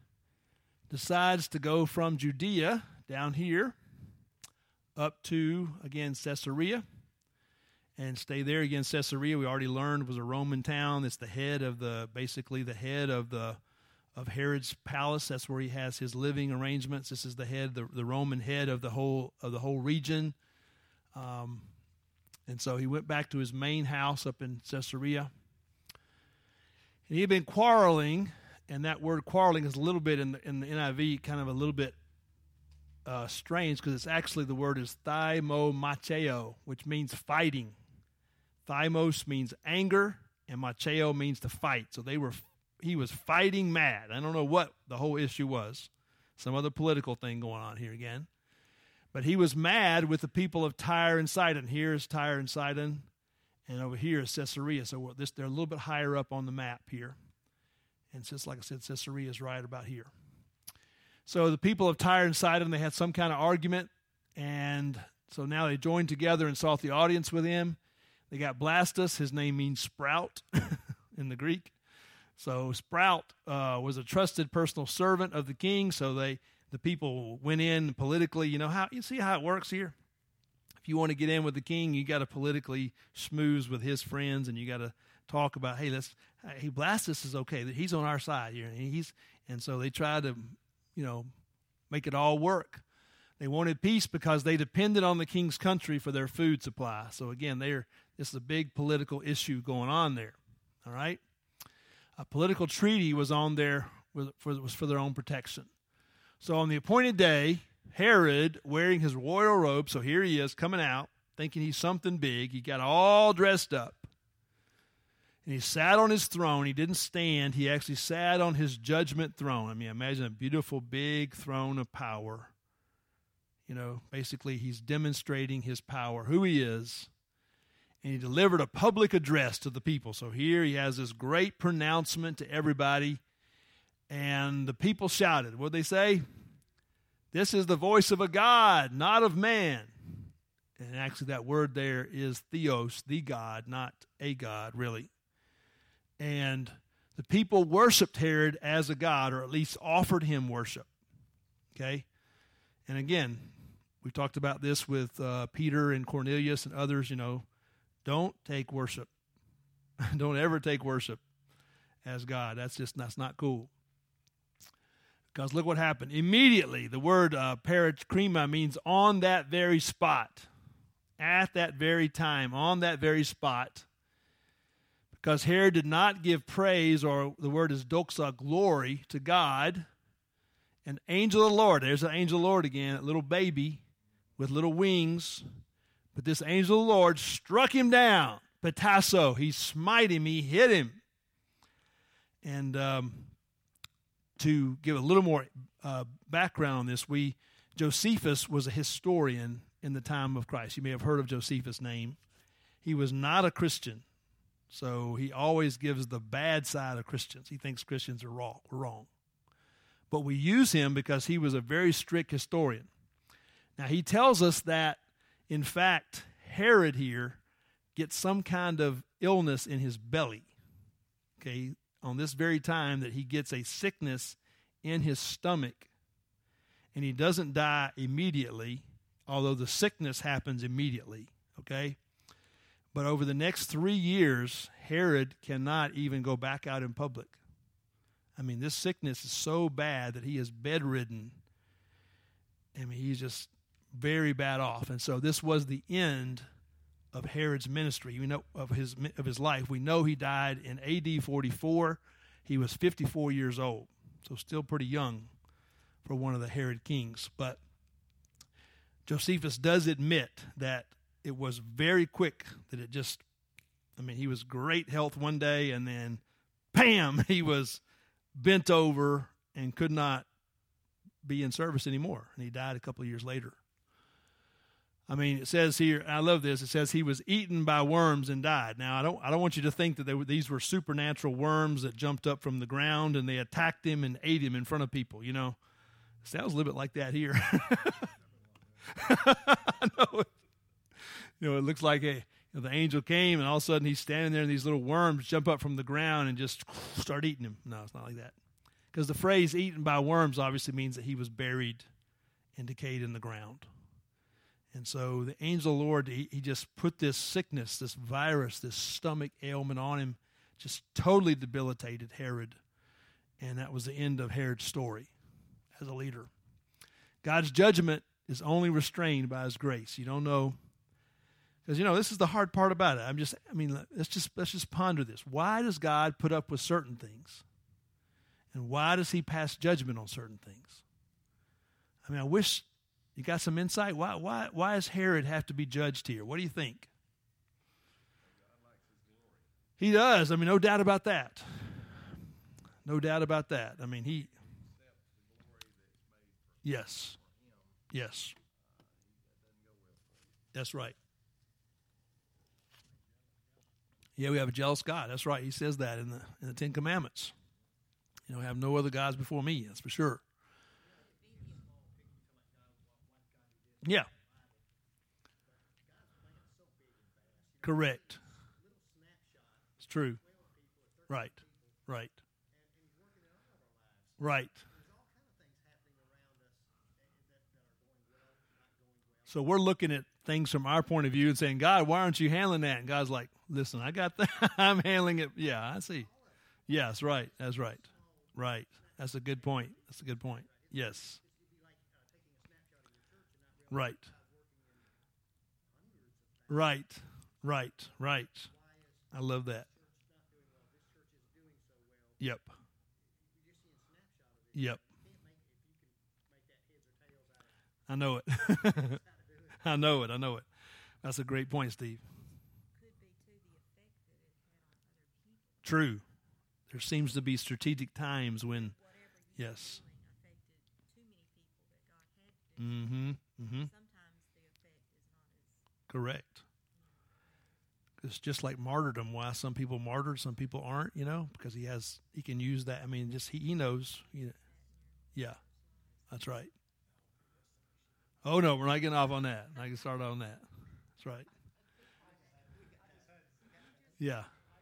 decides to go from Judea down here up to, again, Caesarea, and stay there. Again, Caesarea, we already learned, was a Roman town. It's the head of the, basically the head of the of Herod's palace. That's where he has his living arrangements. This is the head, the, the Roman head of the whole of the whole region. Um, and so he went back to his main house up in Caesarea. And he had been quarreling, and that word quarreling is a little bit in the, in the N I V, kind of a little bit uh, strange, because it's actually, the word is thymomacheo, which means fighting. Thymos means anger, and macheo means to fight. So they were, he was fighting mad. I don't know what the whole issue was. Some other political thing going on here again. But he was mad with the people of Tyre and Sidon. Here is Tyre and Sidon, and over here is Caesarea. So this, they're a little bit higher up on the map here. And just like I said, Caesarea is right about here. So the people of Tyre and Sidon, they had some kind of argument, and so now they joined together and sought the audience with him. They got Blastus. His name means sprout in the Greek. So Sprout uh, was a trusted personal servant of the king, so they the people went in politically. You know how you see how it works here? If you want to get in with the king, you got to politically schmooze with his friends, and you got to talk about, hey, let's hey, Blastus is okay. He's on our side here, and he's and so they tried to, you know, make it all work. They wanted peace because they depended on the king's country for their food supply. So again, they're this is a big political issue going on there. All right, a political treaty was on there for was for their own protection. So on the appointed day, Herod, wearing his royal robe, so here he is coming out, thinking he's something big. He got all dressed up. And he sat on his throne. He didn't stand. He actually sat on his judgment throne. I mean, imagine a beautiful, big throne of power. You know, basically he's demonstrating his power, who he is. And he delivered a public address to the people. So here he has this great pronouncement to everybody. And the people shouted. What did they say? This is the voice of a God, not of man. And actually that word there is theos, the God, not a God, really. And the people worshiped Herod as a god, or at least offered him worship. Okay? And again, we've talked about this with uh, Peter and Cornelius and others, you know. Don't take worship. Don't ever take worship as God. That's just, that's not cool. Because look what happened. Immediately, the word uh, parakrima means on that very spot, at that very time, on that very spot. Because Herod did not give praise, or the word is doxa, glory, to God. An angel of the Lord, there's an angel of the Lord again, a little baby with little wings. But this angel of the Lord struck him down, petasso. He smite him, he hit him. And um, to give a little more uh, background on this, we Josephus was a historian in the time of Christ. You may have heard of Josephus' name. He was not a Christian. So he always gives the bad side of Christians. He thinks Christians are wrong. wrong. But we use him because he was a very strict historian. Now he tells us that, in fact, Herod here gets some kind of illness in his belly. Okay, on this very time that he gets a sickness in his stomach. And he doesn't die immediately, although the sickness happens immediately. Okay? But over the next three years, Herod cannot even go back out in public. I mean, this sickness is so bad that he is bedridden. I mean, he's just very bad off. And so this was the end of Herod's ministry, you know, of his of his life. We know he died in A D forty-four. He was fifty-four years old, so still pretty young for one of the Herod kings. But Josephus does admit that it was very quick, that it just, I mean, he was great health one day, and then, bam, he was bent over and could not be in service anymore, and he died a couple of years later. I mean, it says here, I love this, it says he was eaten by worms and died. Now, I don't I don't want you to think that they were, these were supernatural worms that jumped up from the ground and they attacked him and ate him in front of people, you know. It sounds a little bit like that here. I know. You know, it looks like a, you know, the angel came and all of a sudden he's standing there and these little worms jump up from the ground and just start eating him. No, it's not like that. Because the phrase eaten by worms obviously means that he was buried and decayed in the ground. And so the angel of the Lord, he, he just put this sickness, this virus, this stomach ailment on him, just totally debilitated Herod. And that was the end of Herod's story as a leader. God's judgment is only restrained by his grace. You don't know. Because, you know, this is the hard part about it. I'm just, I mean, let's just, let's just ponder this. Why does God put up with certain things? And why does he pass judgment on certain things? I mean, I wish you got some insight. Why, why, why does Herod have to be judged here? What do you think? He does. I mean, no doubt about that. No doubt about that. I mean, he. Yes. Yes. That's right. Yeah, we have a jealous God. That's right. He says that in the in the Ten Commandments. You know, have no other gods before me. That's for sure. Yeah. Correct. It's true. Right. Right. Right. So we're looking at things from our point of view and saying, God, why aren't you handling that? And God's like, listen, I got that. I'm handling it. Yeah, I see. Yes, right. That's right. Right. That's a good point. That's a good point. Yes. Right. Right. Right. Right. I love that. Yep. Yep. I know it. I know it. I know it. That's a great point, Steve. True. There seems to be strategic times when, yes. Mm-hmm. Mm-hmm. Correct. It's just like martyrdom. Why some people martyred, some people aren't. You know, because he has, he can use that. I mean, just he, he knows. You know, yeah, that's right. Oh no, we're not getting off on that. I can start on that. That's right. Yeah.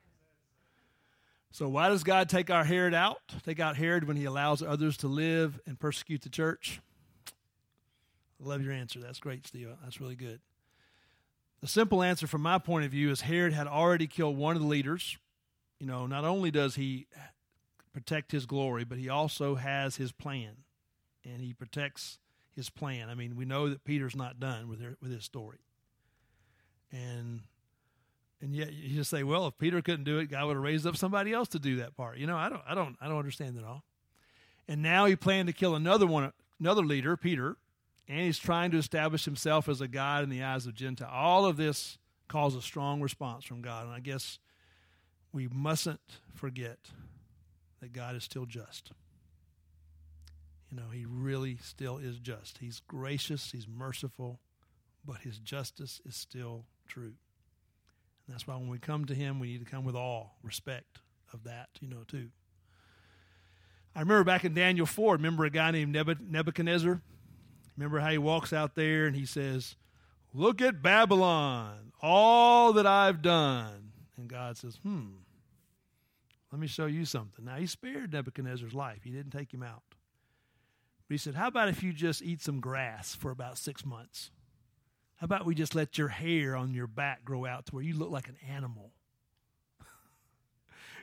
So why does God take our Herod out? Take out Herod when he allows others to live and persecute the church? I love your answer. That's great, Steve. That's really good. The simple answer from my point of view is Herod had already killed one of the leaders. You know, not only does he protect his glory, but he also has his plan, and he protects his plan. I mean, we know that Peter's not done with her, with his story. And and yet you just say, well, if Peter couldn't do it, God would have raised up somebody else to do that part. You know, I don't I don't I don't understand that at all. And now he planned to kill another one, another leader, Peter, and he's trying to establish himself as a God in the eyes of Gentiles. All of this caused a strong response from God. And I guess we mustn't forget that God is still just. You know, he really still is just. He's gracious, he's merciful, but his justice is still true. And that's why when we come to him, we need to come with awe, respect of that, you know, too. I remember back in Daniel four, remember a guy named Nebuchadnezzar? Remember how he walks out there and he says, look at Babylon, all that I've done. And God says, hmm, let me show you something. Now, he spared Nebuchadnezzar's life. He didn't take him out. But he said, how about if you just eat some grass for about six months? How about we just let your hair on your back grow out to where you look like an animal?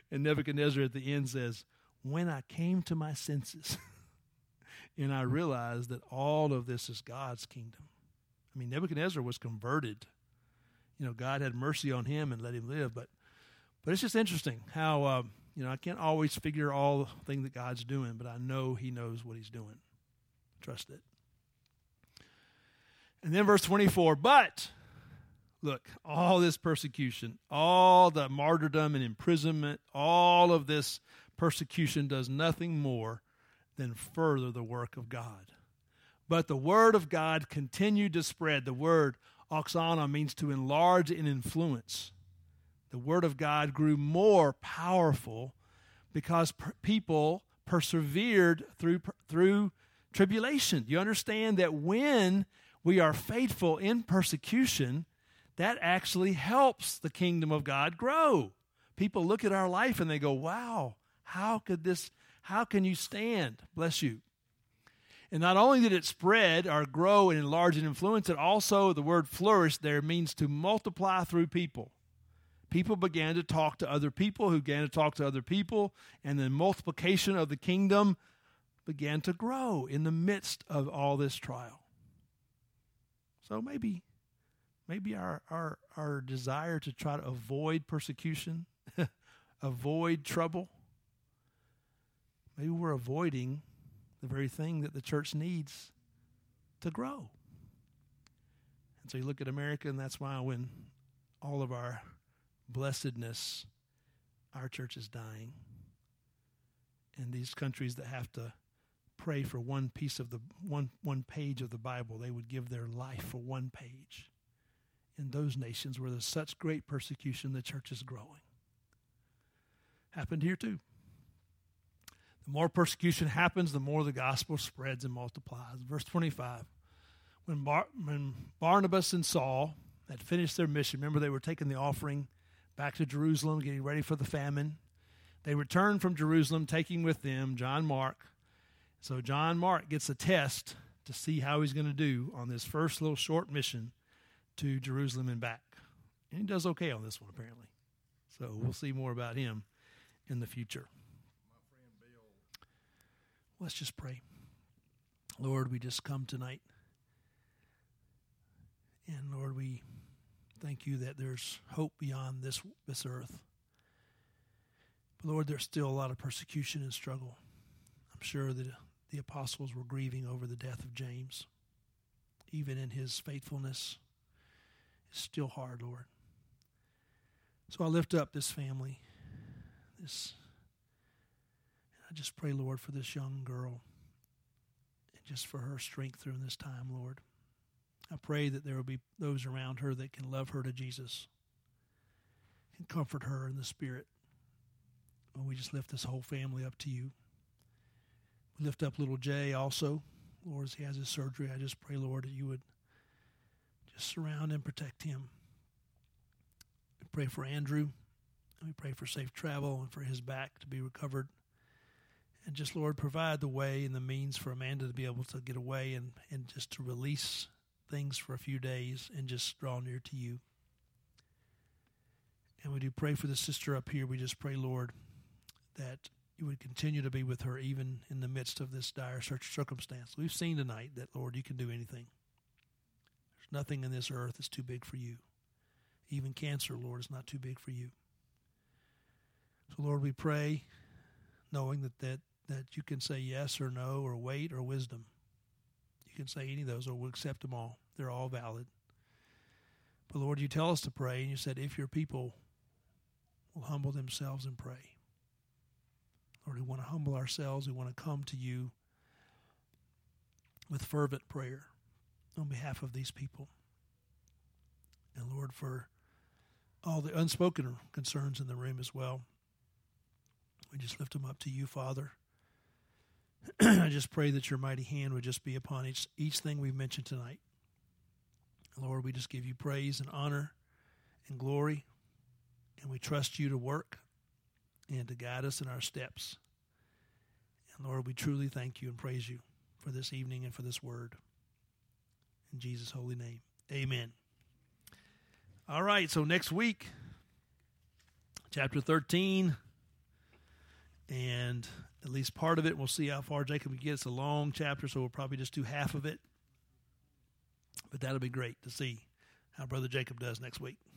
And Nebuchadnezzar at the end says, when I came to my senses and I realized that all of this is God's kingdom. I mean, Nebuchadnezzar was converted. You know, God had mercy on him and let him live. But but it's just interesting how, uh, you know, I can't always figure all the thing that God's doing, but I know he knows what he's doing. Trust it. And then verse twenty-four, but, look, all this persecution, all the martyrdom and imprisonment, all of this persecution does nothing more than further the work of God. But the word of God continued to spread. The word oxana means to enlarge and influence. The word of God grew more powerful because per- people persevered through through tribulation. You understand that when we are faithful in persecution, that actually helps the kingdom of God grow. People look at our life and they go, wow, how could this, how can you stand? Bless you. And not only did it spread or grow and enlarge and influence, it also, the word flourish there means to multiply through people. People began to talk to other people who began to talk to other people, and the multiplication of the kingdom began to grow in the midst of all this trial. So maybe, maybe our, our, our desire to try to avoid persecution, avoid trouble, maybe we're avoiding the very thing that the church needs to grow. And so you look at America, and that's why when all of our blessedness, our church is dying. And these countries that have to pray for one piece of the one one page of the Bible, they would give their life for one page. In those nations where there's such great persecution, the church is growing. Happened here too. The more persecution happens, the more the gospel spreads and multiplies. Verse twenty-five, when, Bar- when Barnabas and Saul had finished their mission, remember they were taking the offering back to Jerusalem, getting ready for the famine. They returned from Jerusalem, taking with them John Mark. So John Mark gets a test to see how he's going to do on this first little short mission to Jerusalem and back. And he does okay on this one, apparently. So we'll see more about him in the future. Let's just pray. Lord, we just come tonight. And Lord, we thank you that there's hope beyond this, this earth. But Lord, there's still a lot of persecution and struggle. I'm sure that the apostles were grieving over the death of James. Even in his faithfulness, it's still hard, Lord. So I lift up this family. This, I just pray, Lord, for this young girl and just for her strength during this time, Lord. I pray that there will be those around her that can love her to Jesus and comfort her in the Spirit. And we just lift this whole family up to you. We lift up little Jay also, Lord, as he has his surgery. I just pray, Lord, that you would just surround and protect him. We pray for Andrew, and we pray for safe travel and for his back to be recovered. And just, Lord, provide the way and the means for Amanda to be able to get away and, and just to release things for a few days and just draw near to you. And we do pray for the sister up here. We just pray, Lord, that you would continue to be with her even in the midst of this dire circumstance. We've seen tonight that, Lord, you can do anything. There's nothing in this earth that's too big for you. Even cancer, Lord, is not too big for you. So, Lord, we pray knowing that, that, that you can say yes or no or wait or wisdom. You can say any of those or we'll accept them all. They're all valid. But, Lord, you tell us to pray, and you said if your people will humble themselves and pray. Lord, we want to humble ourselves. We want to come to you with fervent prayer on behalf of these people. And, Lord, for all the unspoken concerns in the room as well, we just lift them up to you, Father. I just pray that your mighty hand would just be upon each, each thing we've mentioned tonight. Lord, we just give you praise and honor and glory, and we trust you to work and to guide us in our steps. And Lord, we truly thank you and praise you for this evening and for this word. In Jesus' holy name, amen. All right, so next week, chapter thirteen, and at least part of it. We'll see how far Jacob can get. It's a long chapter, so we'll probably just do half of it. But that'll be great to see how Brother Jacob does next week.